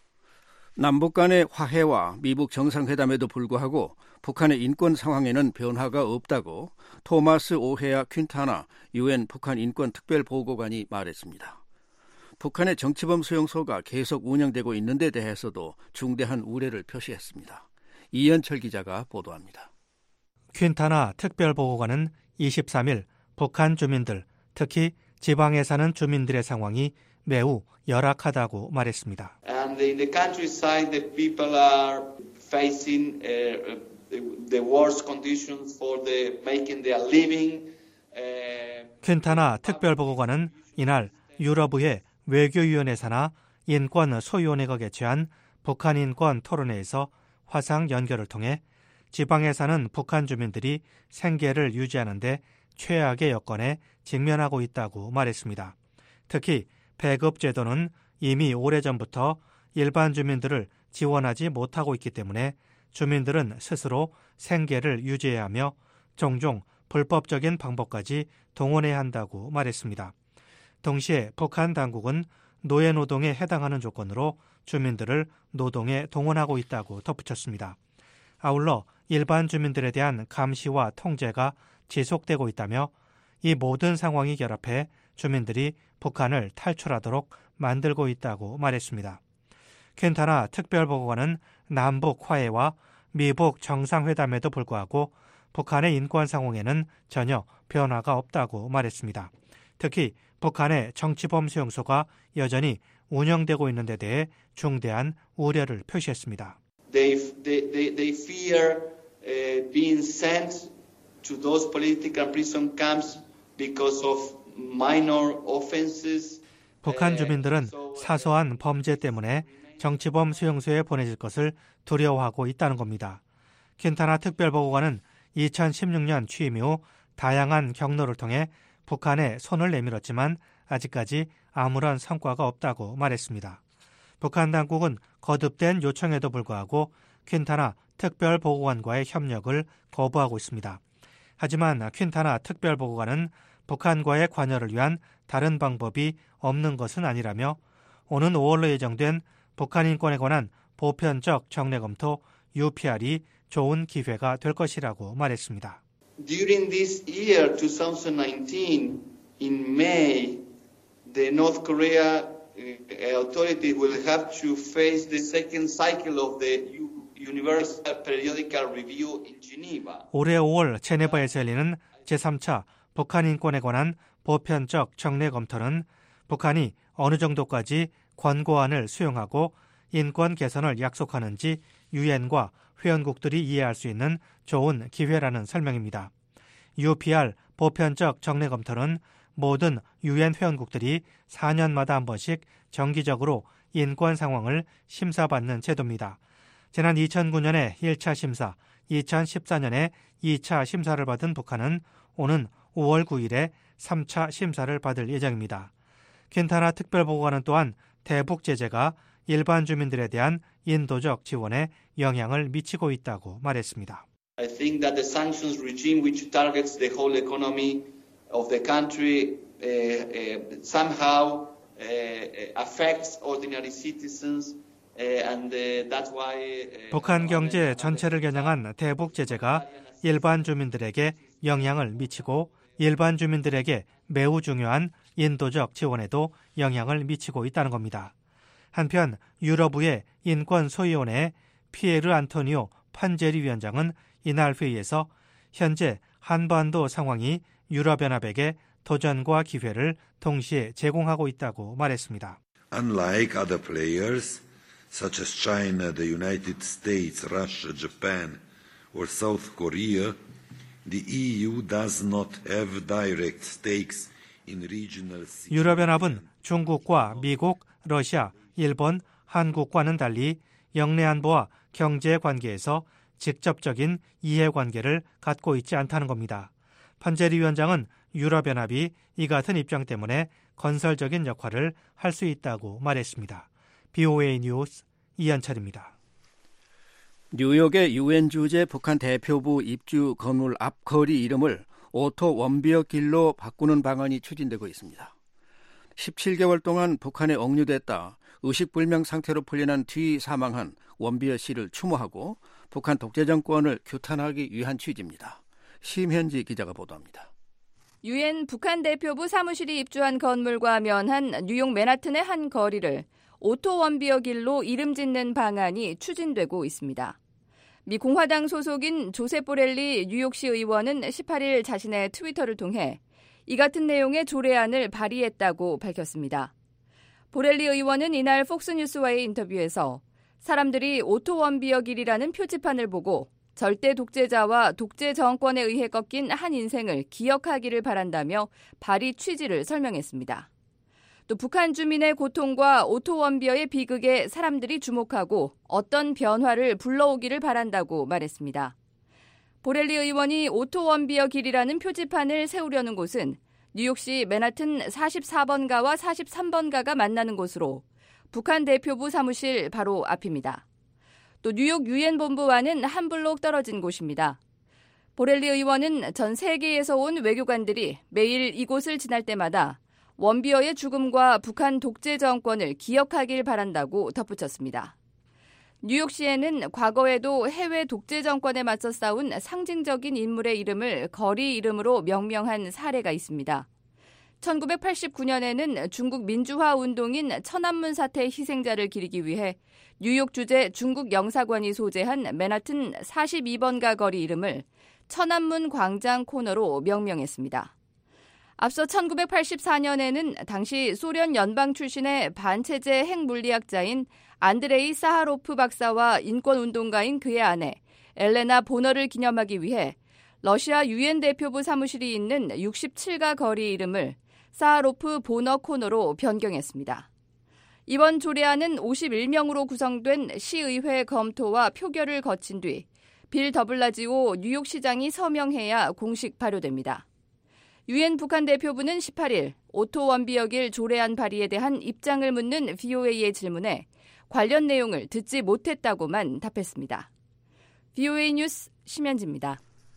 남북 간의 화해와 미북 정상회담에도 불구하고 북한의 인권 상황에는 변화가 없다고 토마스 오헤아 퀸타나 유엔 북한 인권 특별보고관이 말했습니다. 북한의 정치범 수용소가 계속 운영되고 있는 데 대해서도 중대한 우려를 표시했습니다. 이현철 기자가 보도합니다.
퀸타나 특별보고관은 23일 북한 주민들, 특히 지방에 사는 주민들의 상황이 매우 열악하다고 말했습니다.
And in the countryside, the people are facing the worst conditions for making their living.
퀸타나 특별보고관은 이날 유럽의 외교위원회 산하 인권 소위원회가 개최한 북한 인권 토론회에서 화상 연결을 통해 지방에 사는 북한 주민들이 생계를 유지하는 데 최악의 여건에 직면하고 있다고 말했습니다. 특히 배급 제도는 이미 오래전부터 일반 주민들을 지원하지 못하고 있기 때문에 주민들은 스스로 생계를 유지해야 하며 종종 불법적인 방법까지 동원해야 한다고 말했습니다. 동시에 북한 당국은 노예노동에 해당하는 조건으로 주민들을 노동에 동원하고 있다고 덧붙였습니다. 아울러 일반 주민들에 대한 감시와 통제가 지속되고 있다며 이 모든 상황이 결합해 주민들이 북한을 탈출하도록 만들고 있다고 말했습니다. 퀸타나 특별보고관은 남북 화해와 미북 정상회담에도 불구하고 북한의 인권 상황에는 전혀 변화가 없다고 말했습니다. 특히 북한의 정치범 수용소가 여전히 운영되고 있는 데 대해 중대한 우려를 표시했습니다.
They fear being sent to those political prison camps because of minor offenses.
북한 주민들은 사소한 범죄 때문에 정치범 수용소에 보내질 것을 두려워하고 있다는 겁니다. 퀸타나 특별보고관은 2016년 취임 이후 다양한 경로를 통해 북한에 손을 내밀었지만 아직까지 아무런 성과가 없다고 말했습니다. 북한 당국은 거듭된 요청에도 불구하고 퀸타나 특별보고관과의 협력을 거부하고 있습니다. 하지만 퀸타나 특별보고관은 북한과의 관여를 위한 다른 방법이 없는 것은 아니라며 오는 5월로 예정된 북한 인권에 관한 보편적 정례 검토 UPR이 좋은 기회가 될 것이라고 말했습니다.
During this year, 2019, in May, the North Korea authorities will have to face the second cycle of the Universal Periodical Review in Geneva.
올해 5월 제네바에서 열리는 제3차 북한 인권에 관한 보편적 정례 검토는 북한이 어느 정도까지 권고안을 수용하고 인권 개선을 약속하는지 유엔과 회원국들이 이해할 수 있는 좋은 기회라는 설명입니다. UPR 보편적 정례 검토는 모든 유엔 회원국들이 4년마다 한 번씩 정기적으로 인권 상황을 심사받는 제도입니다. 지난 2009년에 1차 심사, 2014년에 2차 심사를 받은 북한은 오는 5월 9일에 3차 심사를 받을 예정입니다. 퀸타나 특별보고관은 또한 대북 제재가 일반 주민들에 대한 인도적 지원에 영향을 미치고 있다고 말했습니다.
I think that the sanctions regime which targets the whole economy of the country somehow affects ordinary citizens and that's why
북한 경제 전체를 겨냥한 대북 제재가 일반 주민들에게 영향을 미치고 일반 주민들에게 매우 중요한 인도적 지원에도 영향을 미치고 있다는 겁니다. 한편 유럽의 인권소위원회 피에르 안토니오 판제리 위원장은 이날 회의에서 현재 한반도 상황이 유럽연합에게 도전과 기회를 동시에 제공하고 있다고 말했습니다.
Unlike other players, such as China, the United States, Russia, Japan, or South Korea, the EU does not have direct stakes in regional security.
유럽연합은 중국과 미국, 러시아, 일본, 한국과는 달리 영내안보와 경제 관계에서 직접적인 이해관계를 갖고 있지 않다는 겁니다. 판제리 위원장은 유럽연합이 이 같은 입장 때문에 건설적인 역할을 할 수 있다고 말했습니다. BOA 뉴스 이현철입니다.
뉴욕의 유엔 주재 북한 대표부 입주 건물 앞 거리 이름을 오토 원비어 길로 바꾸는 방안이 추진되고 있습니다. 17개월 동안 북한에 억류됐다 의식불명 상태로 풀려난 뒤 사망한 원비어 씨를 추모하고 북한 독재정권을 규탄하기 위한 취지입니다. 심현지 기자가 보도합니다.
유엔 북한 대표부 사무실이 입주한 건물과 면한 뉴욕 맨하튼의 한 거리를 오토 원비어 길로 이름 짓는 방안이 추진되고 있습니다. 미 공화당 소속인 조셉 보렐리 뉴욕시 의원은 18일 자신의 트위터를 통해 이 같은 내용의 조례안을 발의했다고 밝혔습니다. 보렐리 의원은 이날 폭스뉴스와의 인터뷰에서 사람들이 오토 원비어 길이라는 표지판을 보고 절대 독재자와 독재 정권에 의해 꺾인 한 인생을 기억하기를 바란다며 발의 취지를 설명했습니다. 또 북한 주민의 고통과 오토 원비어의 비극에 사람들이 주목하고 어떤 변화를 불러오기를 바란다고 말했습니다. 보렐리 의원이 오토 원비어 길이라는 표지판을 세우려는 곳은 뉴욕시 맨하튼 44번가와 43번가가 만나는 곳으로 북한 대표부 사무실 바로 앞입니다. 또 뉴욕 유엔 본부와는 한 블록 떨어진 곳입니다. 보렐리 의원은 전 세계에서 온 외교관들이 매일 이곳을 지날 때마다 원비어의 죽음과 북한 독재 정권을 기억하길 바란다고 덧붙였습니다. 뉴욕시에는 과거에도 해외 독재 정권에 맞서 싸운 상징적인 인물의 이름을 거리 이름으로 명명한 사례가 있습니다. 1989년에는 중국 민주화 운동인 천안문 사태 희생자를 기리기 위해 뉴욕 주재 중국 영사관이 소재한 맨하튼 42번가 거리 이름을 천안문 광장 코너로 명명했습니다. 앞서 1984년에는 당시 소련 연방 출신의 반체제 핵물리학자인 안드레이 사하로프 박사와 인권운동가인 그의 아내 엘레나 보너를 기념하기 위해 러시아 유엔 대표부 사무실이 있는 67가 거리 이름을 사하로프 보너 코너로 변경했습니다. 이번 조례안은 51명으로 구성된 시의회 검토와 표결을 거친 뒤 빌 더블라지오 뉴욕시장이 서명해야 공식 발효됩니다. 유엔 북한 대표부는 18일 오토 원비어길 조례안 발의에 대한 입장을 묻는 VOA의 질문에 관련 내용을 듣지 못했다고만 답했습니다. VOA 뉴스 심현지입니다.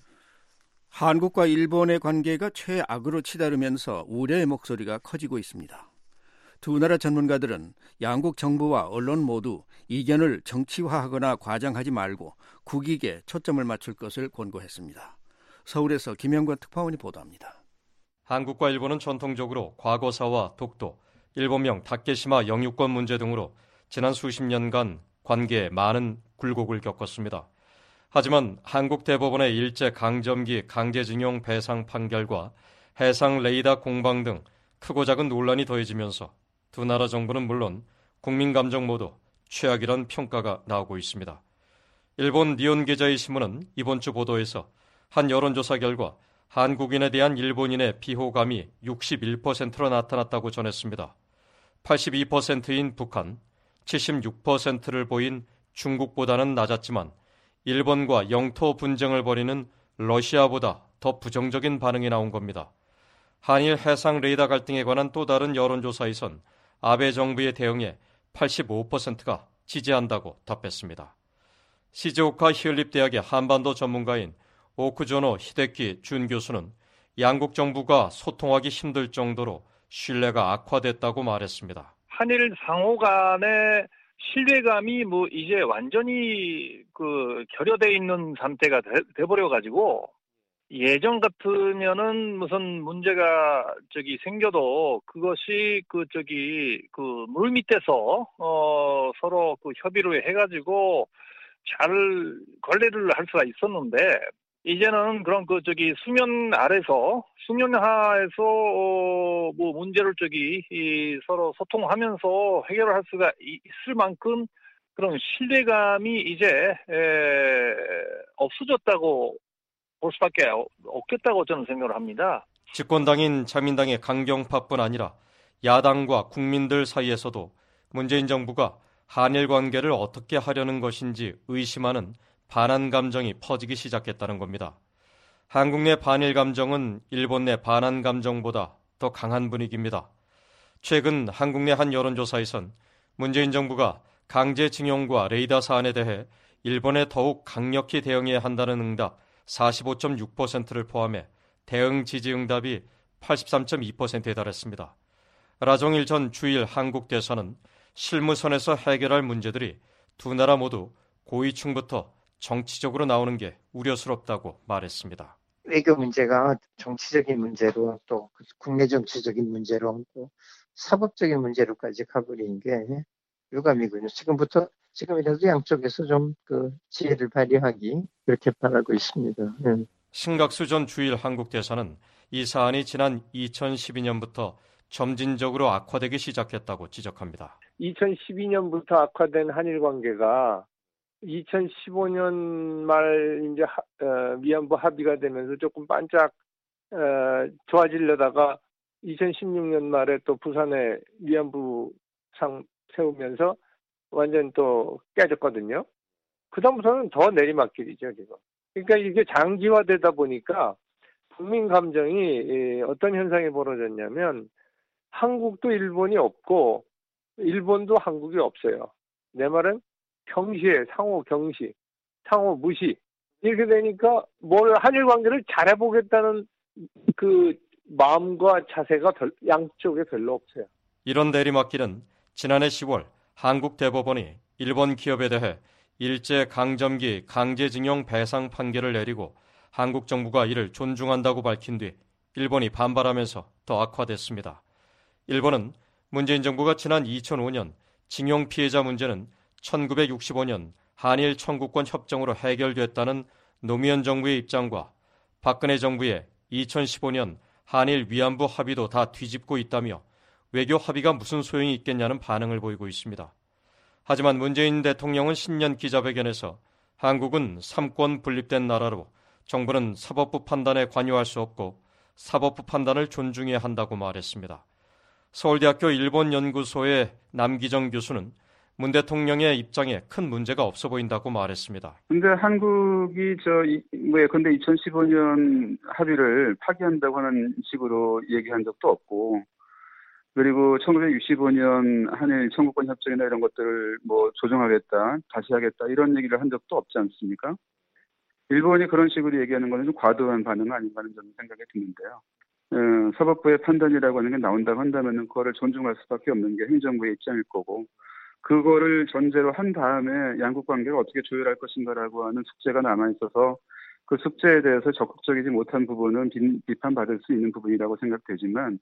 한국과 일본의 관계가 최악으로 치달으면서 우려의 목소리가 커지고 있습니다. 두 나라 전문가들은 양국 정부와 언론 모두 이견을 정치화하거나 과장하지 말고 국익에 초점을 맞출 것을 권고했습니다. 서울에서 김영관 특파원이 보도합니다.
한국과 일본은 전통적으로 과거사와 독도, 일본명 다케시마 영유권 문제 등으로 지난 수십 년간 관계에 많은 굴곡을 겪었습니다. 하지만 한국 대법원의 일제 강점기 강제징용 배상 판결과 해상 레이더 공방 등 크고 작은 논란이 더해지면서 두 나라 정부는 물론 국민 감정 모두 최악이란 평가가 나오고 있습니다. 일본 니온 게자이 신문은 이번 주 보도에서 한 여론조사 결과 한국인에 대한 일본인의 비호감이 61%로 나타났다고 전했습니다. 82%인 북한, 76%를 보인 중국보다는 낮았지만 일본과 영토 분쟁을 벌이는 러시아보다 더 부정적인 반응이 나온 겁니다. 한일 해상 레이더 갈등에 관한 또 다른 여론조사에선 아베 정부의 대응에 85%가 지지한다고 답했습니다. 시즈오카 히얼립대학의 한반도 전문가인 오쿠조노 히데키 준 교수는 양국 정부가 소통하기 힘들 정도로 신뢰가 악화됐다고 말했습니다.
한일 상호 간의 신뢰감이 이제 완전히 결여돼 있는 상태가 돼버려가지고 예전 같으면은 무슨 문제가 생겨도 그것이 물 밑에서 서로 협의를 해가지고 잘 관리를 할 수가 있었는데 이제는 그런 수면 아래서 수면하에서 문제를 서로 소통하면서 해결할 수가 있을 만큼 그런 신뢰감이 이제 없어졌다고 볼 수밖에 없겠다고 저는 생각을 합니다.
집권당인 자민당의 강경파뿐 아니라 야당과 국민들 사이에서도 문재인 정부가 한일 관계를 어떻게 하려는 것인지 의심하는 반한 감정이 퍼지기 시작했다는 겁니다. 한국 내 반일 감정은 일본 내 반한 감정보다 더 강한 분위기입니다. 최근 한국 내 한 여론조사에선 문재인 정부가 강제징용과 레이더 사안에 대해 일본에 더욱 강력히 대응해야 한다는 응답 45.6%를 포함해 대응 지지 응답이 83.2%에 달했습니다. 라종일 전 주일 한국 대사는 실무선에서 해결할 문제들이 두 나라 모두 고위층부터 정치적으로 나오는 게 우려스럽다고 말했습니다.
외교 문제가 정치적인 문제로 또 국내 정치적인 문제로 또 사법적인 문제로까지 가버리는 게 유감이군요. 지금이라도 양쪽에서 좀 지혜를 발휘하기 그렇게 바라고 있습니다.
신각수 전 주일 한국 대사는 이 사안이 지난 2012년부터 점진적으로 악화되기 시작했다고 지적합니다.
2012년부터 악화된 한일 관계가 2015년 말 이제 위안부 합의가 되면서 조금 반짝 좋아지려다가 2016년 말에 또 부산에 위안부 상 세우면서 완전 또 깨졌거든요. 그다음부터는 더 내리막길이죠, 지금. 그러니까 이게 장기화되다 보니까 국민 감정이 어떤 현상이 벌어졌냐면 한국도 일본이 없고 일본도 한국이 없어요. 내 말은 경시에 상호 경시, 상호 무시. 이렇게 되니까 한일 관계를 잘해보겠다는 마음과 자세가 양쪽에 별로 없어요.
이런 내리막길은 지난해 10월 한국 대법원이 일본 기업에 대해 일제 강점기 강제징용 배상 판결을 내리고 한국 정부가 이를 존중한다고 밝힌 뒤 일본이 반발하면서 더 악화됐습니다. 일본은 문재인 정부가 지난 2005년 징용 피해자 문제는 1965년 한일 청구권 협정으로 해결됐다는 노무현 정부의 입장과 박근혜 정부의 2015년 한일 위안부 합의도 다 뒤집고 있다며 외교 합의가 무슨 소용이 있겠냐는 반응을 보이고 있습니다. 하지만 문재인 대통령은 신년 기자회견에서 한국은 삼권 분립된 나라로 정부는 사법부 판단에 관여할 수 없고 사법부 판단을 존중해야 한다고 말했습니다. 서울대학교 일본연구소의 남기정 교수는 문 대통령의 입장에 큰 문제가 없어 보인다고 말했습니다.
근데 한국이 근데 2015년 합의를 파기한다고 하는 식으로 얘기한 적도 없고, 그리고 1965년 한일 청구권 협정이나 이런 것들을 조정하겠다, 다시 하겠다 이런 얘기를 한 적도 없지 않습니까? 일본이 그런 식으로 얘기하는 것은 좀 과도한 반응 아닌가 하는 저는 생각이 드는데요. 사법부의 판단이라고 하는 게 나온다고 한다면 그거를 존중할 수밖에 없는 게 행정부의 입장일 거고, 그거를 전제로 한 다음에 양국 관계를 어떻게 조율할 것인가라고 하는 숙제가 남아있어서 그 숙제에 대해서 적극적이지 못한 부분은 비판받을 수 있는 부분이라고 생각되지만,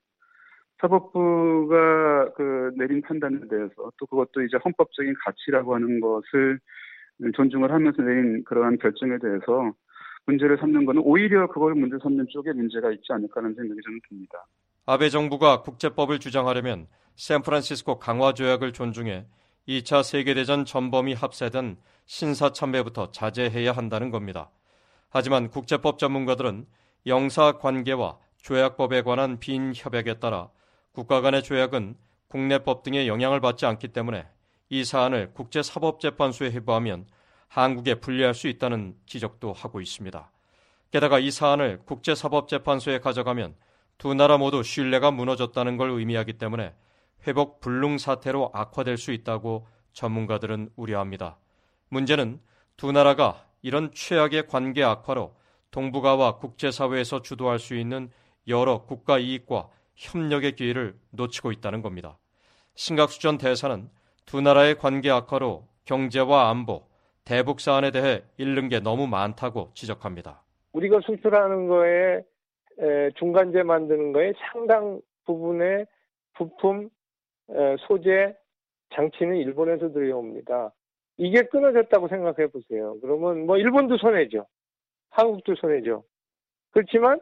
사법부가 내린 판단에 대해서 또 그것도 이제 헌법적인 가치라고 하는 것을 존중을 하면서 내린 그러한 결정에 대해서 문제를 삼는 것은 오히려 그걸 문제 삼는 쪽에 문제가 있지 않을까 하는 생각이 저는 듭니다.
아베 정부가 국제법을 주장하려면 샌프란시스코 강화조약을 존중해 2차 세계대전 전범이 합세된 신사참배부터 자제해야 한다는 겁니다. 하지만 국제법 전문가들은 영사관계와 조약법에 관한 빈 협약에 따라 국가 간의 조약은 국내법 등에 영향을 받지 않기 때문에 이 사안을 국제사법재판소에 회부하면 한국에 불리할 수 있다는 지적도 하고 있습니다. 게다가 이 사안을 국제사법재판소에 가져가면 두 나라 모두 신뢰가 무너졌다는 걸 의미하기 때문에 회복 불능 사태로 악화될 수 있다고 전문가들은 우려합니다. 문제는 두 나라가 이런 최악의 관계 악화로 동북아와 국제사회에서 주도할 수 있는 여러 국가 이익과 협력의 기회를 놓치고 있다는 겁니다. 신각수전 대사는 두 나라의 관계 악화로 경제와 안보, 대북 사안에 대해 잃는 게 너무 많다고 지적합니다.
우리가 수출하는 거에 중간재 만드는 거에 상당 부분의 부품, 소재, 장치는 일본에서 들여옵니다. 이게 끊어졌다고 생각해 보세요. 그러면 일본도 손해죠. 한국도 손해죠. 그렇지만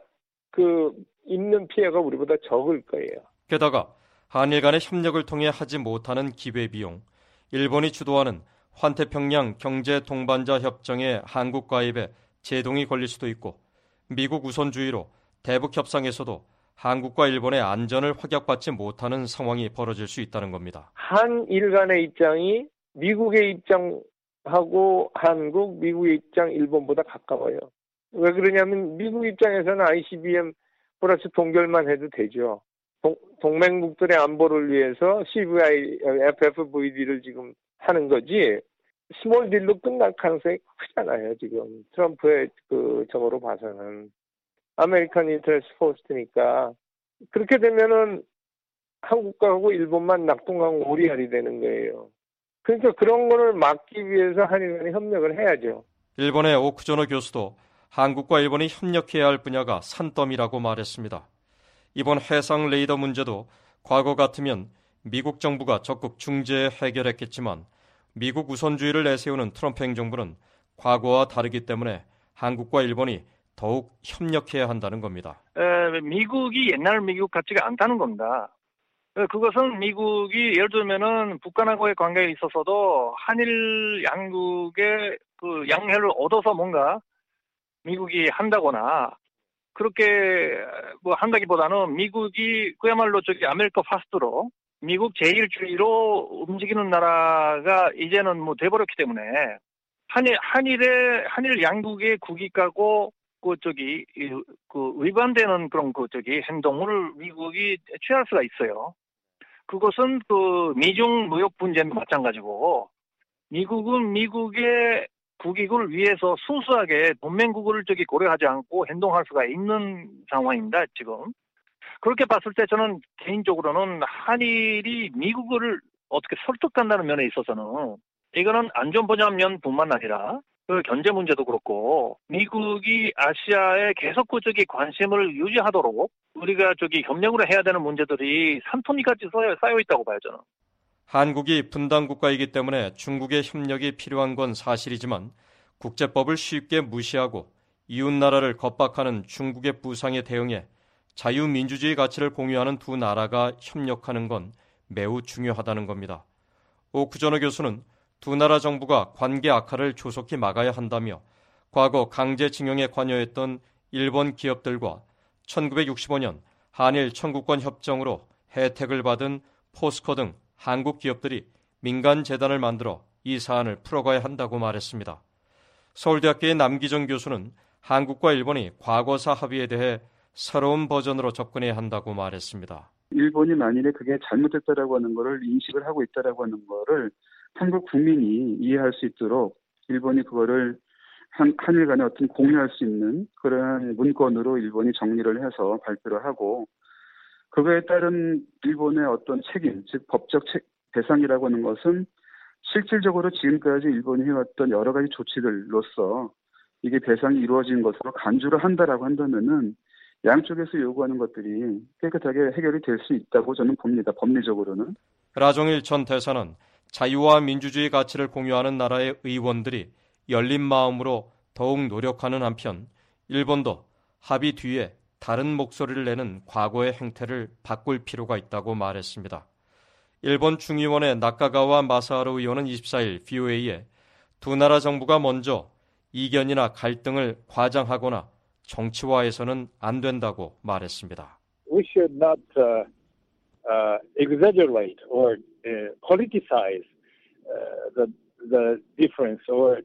입는 피해가 우리보다 적을 거예요.
게다가 한일 간의 협력을 통해 하지 못하는 기회비용, 일본이 주도하는 환태평양 경제동반자 협정의 한국 가입에 제동이 걸릴 수도 있고, 미국 우선주의로 대북 협상에서도 한국과 일본의 안전을 확약받지 못하는 상황이 벌어질 수 있다는 겁니다.
한일 간의 입장이 미국의 입장하고 한국, 미국의 입장 일본보다 가까워요. 왜 그러냐면 미국 입장에서는 ICBM 플러스 동결만 해도 되죠. 동맹국들의 안보를 위해서 CVI, FFVD를 지금 하는 거지, 스몰 딜로 끝날 가능성이 크잖아요, 지금. 트럼프의 저거로 봐서는. 아메리칸 인터레스트 포스트니까. 그렇게 되면은 한국하고 일본만 낙동강 오리알이 되는 거예요. 그러니까 그런 거를 막기 위해서 한일 간에 협력을 해야죠.
일본의 오쿠조노 교수도 한국과 일본이 협력해야 할 분야가 산더미라고 말했습니다. 이번 해상 레이더 문제도 과거 같으면 미국 정부가 적극 중재해 해결했겠지만, 미국 우선주의를 내세우는 트럼프 행정부는 과거와 다르기 때문에 한국과 일본이 더욱 협력해야 한다는 겁니다.
미국이 옛날 미국 같지가 않다는 겁니다. 그것은 미국이 예를 들면은 북한하고의 관계에 있어서도 한일 양국의 양해를 얻어서 뭔가 미국이 한다거나 그렇게 한다기보다는 미국이 그야말로 아메리카 파스트로 미국 제일주의로 움직이는 나라가 이제는 돼버렸기 때문에 한일 양국의 국익하고 위반되는 그런 행동을 미국이 취할 수가 있어요. 그것은 미중 무역 분쟁도 마찬가지고, 미국은 미국의 국익을 위해서 순수하게 동맹국을 고려하지 않고 행동할 수가 있는 상황입니다, 지금. 그렇게 봤을 때 저는 개인적으로는 한일이 미국을 어떻게 설득한다는 면에 있어서는 이거는 안전보장 면뿐만 아니라 그 견제 문제도 그렇고 미국이 아시아에 계속적인 관심을 유지하도록 우리가 협력으로 해야 되는 문제들이 산토니같이 쌓여 있다고 봐요, 저는.
한국이 분단 국가이기 때문에 중국의 협력이 필요한 건 사실이지만 국제법을 쉽게 무시하고 이웃나라를 겁박하는 중국의 부상에 대응해 자유민주주의 가치를 공유하는 두 나라가 협력하는 건 매우 중요하다는 겁니다. 오쿠저노 교수는 두 나라 정부가 관계 악화를 조속히 막아야 한다며 과거 강제징용에 관여했던 일본 기업들과 1965년 한일 청구권 협정으로 혜택을 받은 포스코 등 한국 기업들이 민간 재단을 만들어 이 사안을 풀어가야 한다고 말했습니다. 서울대학교의 남기정 교수는 한국과 일본이 과거사 합의에 대해 새로운 버전으로 접근해야 한다고 말했습니다.
일본이 만일에 그게 잘못됐다라고 하는 거를 인식을 하고 있다라고 하는 거를 한국 국민이 이해할 수 있도록 일본이 그거를 한일 간에 어떤 공유할 수 있는 그런 문건으로 일본이 정리를 해서 발표를 하고 그거에 따른 일본의 어떤 책임, 즉 법적 배상이라고 하는 것은 실질적으로 지금까지 일본이 해왔던 여러 가지 조치들로서 이게 배상이 이루어진 것으로 간주를 한다라고 한다면은 양쪽에서 요구하는 것들이 깨끗하게 해결이 될 수 있다고 저는 봅니다. 법리적으로는.
라종일 전 대사는 자유와 민주주의 가치를 공유하는 나라의 의원들이 열린 마음으로 더욱 노력하는 한편 일본도 합의 뒤에 다른 목소리를 내는 과거의 행태를 바꿀 필요가 있다고 말했습니다. 일본 중의원의 나카가와 마사하루 의원은 24일 VOA에 두 나라 정부가 먼저 이견이나 갈등을 과장하거나 정치화해서는 안 된다고 말했습니다.
We should not exaggerate or politicize the difference or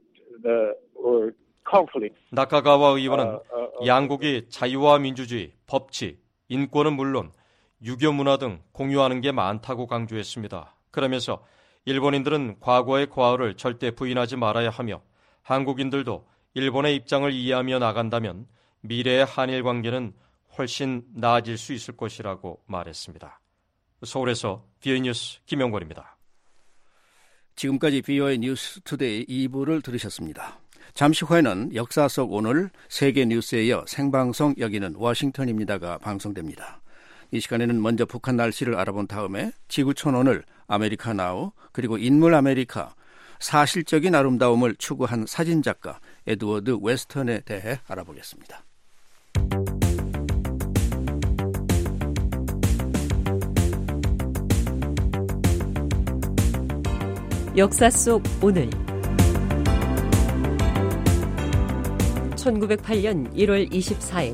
conflict.
나카가와 의원은 양국이 자유와 민주주의, 법치, 인권은 물론 유교 문화 등 공유하는 게 많다고 강조했습니다. 그러면서 일본인들은 과거의 과오를 절대 부인하지 말아야 하며 한국인들도 일본의 입장을 이해하며 나간다면 미래의 한일 관계는 훨씬 나아질 수 있을 것이라고 말했습니다. 서울에서 VOA 뉴스 김영권입니다.
지금까지 VOA 뉴스 투데이 2부를 들으셨습니다. 잠시 후에는 역사 속 오늘 세계 뉴스에 이어 생방송 여기는 워싱턴입니다가 방송됩니다. 이 시간에는 먼저 북한 날씨를 알아본 다음에 지구촌 오늘, 아메리카 나우, 그리고 인물 아메리카, 사실적인 아름다움을 추구한 사진작가 에드워드 웨스턴에 대해 알아보겠습니다.
역사 속 오늘 1908년 1월 24일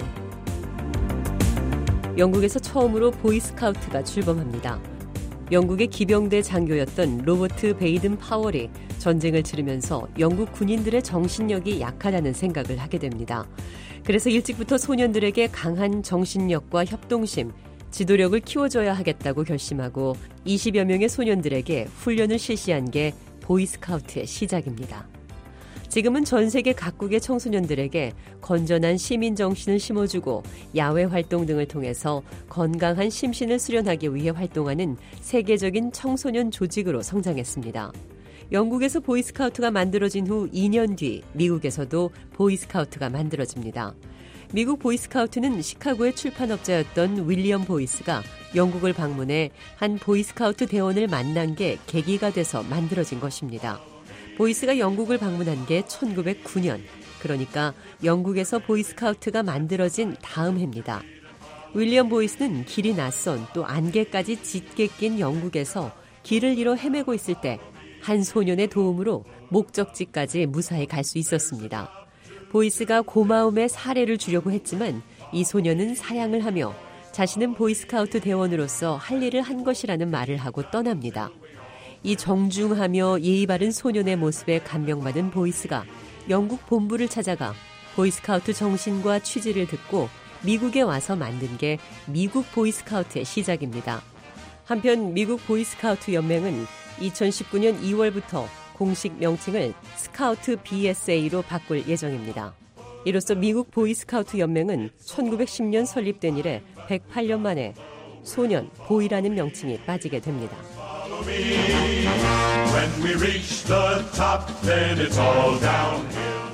영국에서 처음으로 보이스카우트가 출범합니다. 영국의 기병대 장교였던 로버트 베이든 파월이 전쟁을 치르면서 영국 군인들의 정신력이 약하다는 생각을 하게 됩니다. 그래서 일찍부터 소년들에게 강한 정신력과 협동심, 지도력을 키워줘야 하겠다고 결심하고 20여 명의 소년들에게 훈련을 실시한 게 보이스카우트의 시작입니다. 지금은 전 세계 각국의 청소년들에게 건전한 시민 정신을 심어주고 야외 활동 등을 통해서 건강한 심신을 수련하기 위해 활동하는 세계적인 청소년 조직으로 성장했습니다. 영국에서 보이스카우트가 만들어진 후 2년 뒤 미국에서도 보이스카우트가 만들어집니다. 미국 보이스카우트는 시카고의 출판업자였던 윌리엄 보이스가 영국을 방문해 한 보이스카우트 대원을 만난 게 계기가 돼서 만들어진 것입니다. 보이스가 영국을 방문한 게 1909년, 그러니까 영국에서 보이스카우트가 만들어진 다음 해입니다. 윌리엄 보이스는 길이 낯선 또 안개까지 짙게 낀 영국에서 길을 잃어 헤매고 있을 때 한 소년의 도움으로 목적지까지 무사히 갈 수 있었습니다. 보이스가 고마움의 사례를 주려고 했지만 이 소년은 사양을 하며 자신은 보이스카우트 대원으로서 할 일을 한 것이라는 말을 하고 떠납니다. 이 정중하며 예의 바른 소년의 모습에 감명받은 보이스가 영국 본부를 찾아가 보이스카우트 정신과 취지를 듣고 미국에 와서 만든 게 미국 보이스카우트의 시작입니다. 한편 미국 보이스카우트 연맹은 2019년 2월부터 공식 명칭을 스카우트 BSA로 바꿀 예정입니다. 이로써 미국 보이스카우트 연맹은 1910년 설립된 이래 108년 만에 소년, 보이라는 명칭이 빠지게 됩니다. When we reach the top, then it's all downhill.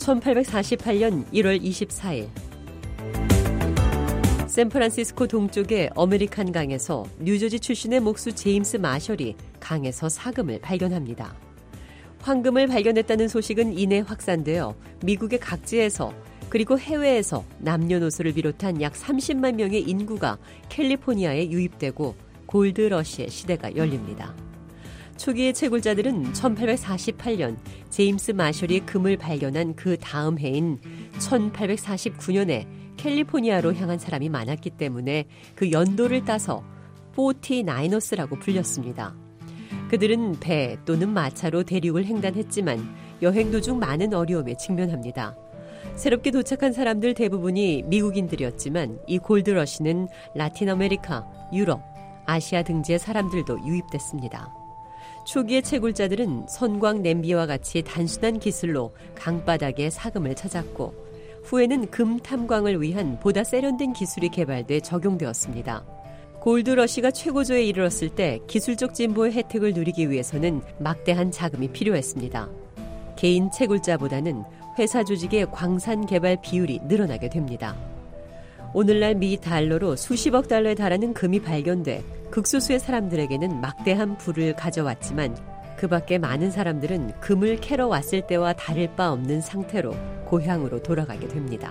1848년 1월 24일 샌프란시스코 동쪽의 어메리칸 강에서 뉴저지 출신의 목수 제임스 마셜이 강에서 사금을 발견합니다. 황금을 발견했다는 소식은 이내 확산되어 미국의 각지에서 그리고 해외에서 남녀노소를 비롯한 약 30만 명의 인구가 캘리포니아에 유입되고 골드러시의 시대가 열립니다. 초기의 채굴자들은 1848년 제임스 마셜이 금을 발견한 그 다음 해인 1849년에 캘리포니아로 향한 사람이 많았기 때문에 그 연도를 따서 49ers라고 불렸습니다. 그들은 배 또는 마차로 대륙을 횡단했지만 여행 도중 많은 어려움에 직면합니다. 새롭게 도착한 사람들 대부분이 미국인들이었지만 이 골드러시는 라틴 아메리카, 유럽, 아시아 등지의 사람들도 유입됐습니다. 초기의 채굴자들은 선광 냄비와 같이 단순한 기술로 강바닥에 사금을 찾았고 후에는 금 탐광을 위한 보다 세련된 기술이 개발돼 적용되었습니다. 골드러시가 최고조에 이르렀을 때 기술적 진보의 혜택을 누리기 위해서는 막대한 자금이 필요했습니다. 개인 채굴자보다는 회사 조직의 광산 개발 비율이 늘어나게 됩니다. 오늘날 미 달러로 수십억 달러에 달하는 금이 발견돼 극소수의 사람들에게는 막대한 부를 가져왔지만 그 밖에 많은 사람들은 금을 캐러 왔을 때와 다를 바 없는 상태로 고향으로 돌아가게 됩니다.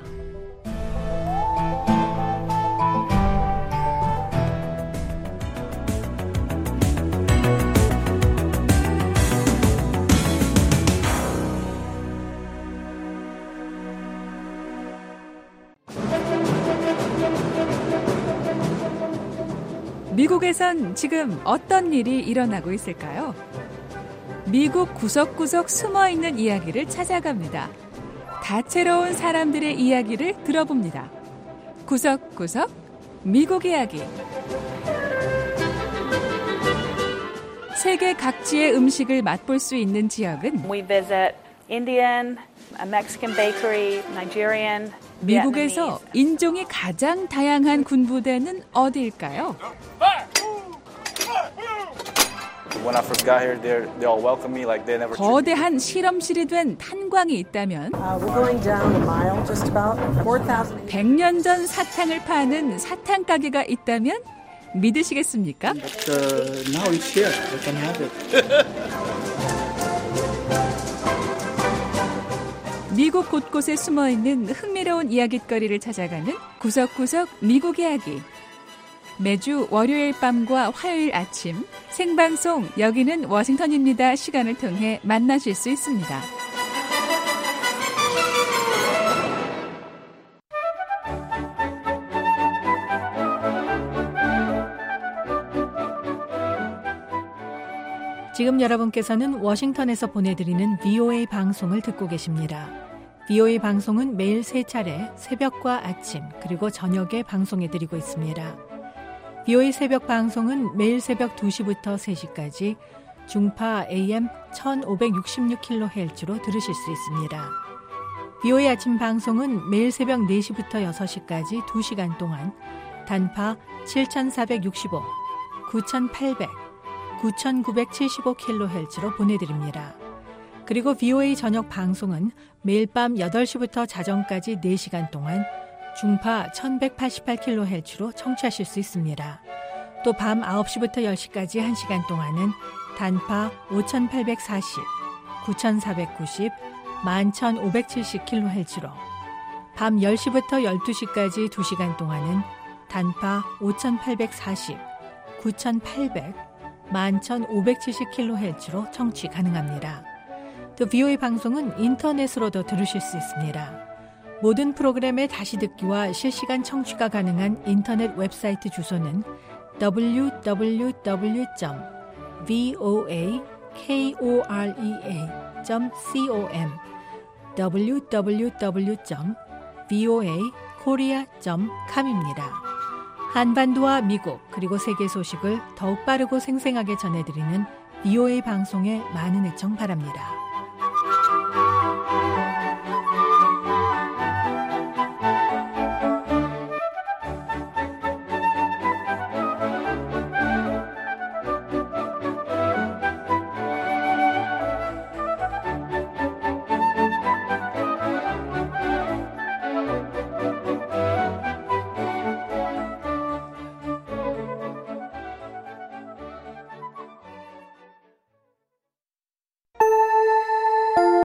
미국에선 지금 어떤 일이 일어나고 있을까요? 미국 구석구석 숨어있는 이야기를 찾아갑니다. 다채로운 사람들의 이야기를 들어봅니다. 구석구석 미국 이야기. 세계 각지의 음식을 맛볼 수 있는 지역은
We visit Indian, Mexican bakery, Nigerian,
미국에서 인종이 가장 다양한 군부대는 어디일까요?
When I first got here, they all welcomed me like they never.
거대한 실험실이 된 탄광이 있다면,
we're going down a mile, just about 4,000.
100년 전 사탕을 파는 사탕 가게가 있다면 믿으시겠습니까?
Now it's here. We can have it.
미국 곳곳에 숨어있는 흥미로운 이야깃거리를 찾아가는 구석구석 미국 이야기. 매주 월요일 밤과 화요일 아침 생방송 여기는 워싱턴입니다 시간을 통해 만나실 수 있습니다. 지금 여러분께서는 워싱턴에서 보내드리는 VOA 방송을 듣고 계십니다. VOA 방송은 매일 3차례 새벽과 아침 그리고 저녁에 방송해드리고 있습니다. VOA 새벽 방송은 매일 새벽 2시부터 3시까지 중파 AM 1566kHz로 들으실 수 있습니다. VOA 아침 방송은 매일 새벽 4시부터 6시까지 2시간 동안 단파 7465, 9800, 9975kHz로 보내드립니다. 그리고 VOA 저녁 방송은 매일 밤 8시부터 자정까지 4시간 동안 중파 1188kHz로 청취하실 수 있습니다. 또 밤 9시부터 10시까지 1시간 동안은 단파 5840, 9490, 11570kHz로 밤 10시부터 12시까지 2시간 동안은 단파 5840, 9800, 11570kHz로 청취 가능합니다. 또 VOA 방송은 인터넷으로도 들으실 수 있습니다. 모든 프로그램의 다시 듣기와 실시간 청취가 가능한 인터넷 웹사이트 주소는 www.voakorea.com www.voakorea.com입니다. 한반도와 미국 그리고 세계 소식을 더욱 빠르고 생생하게 전해드리는 VOA 방송에 많은 애청 바랍니다.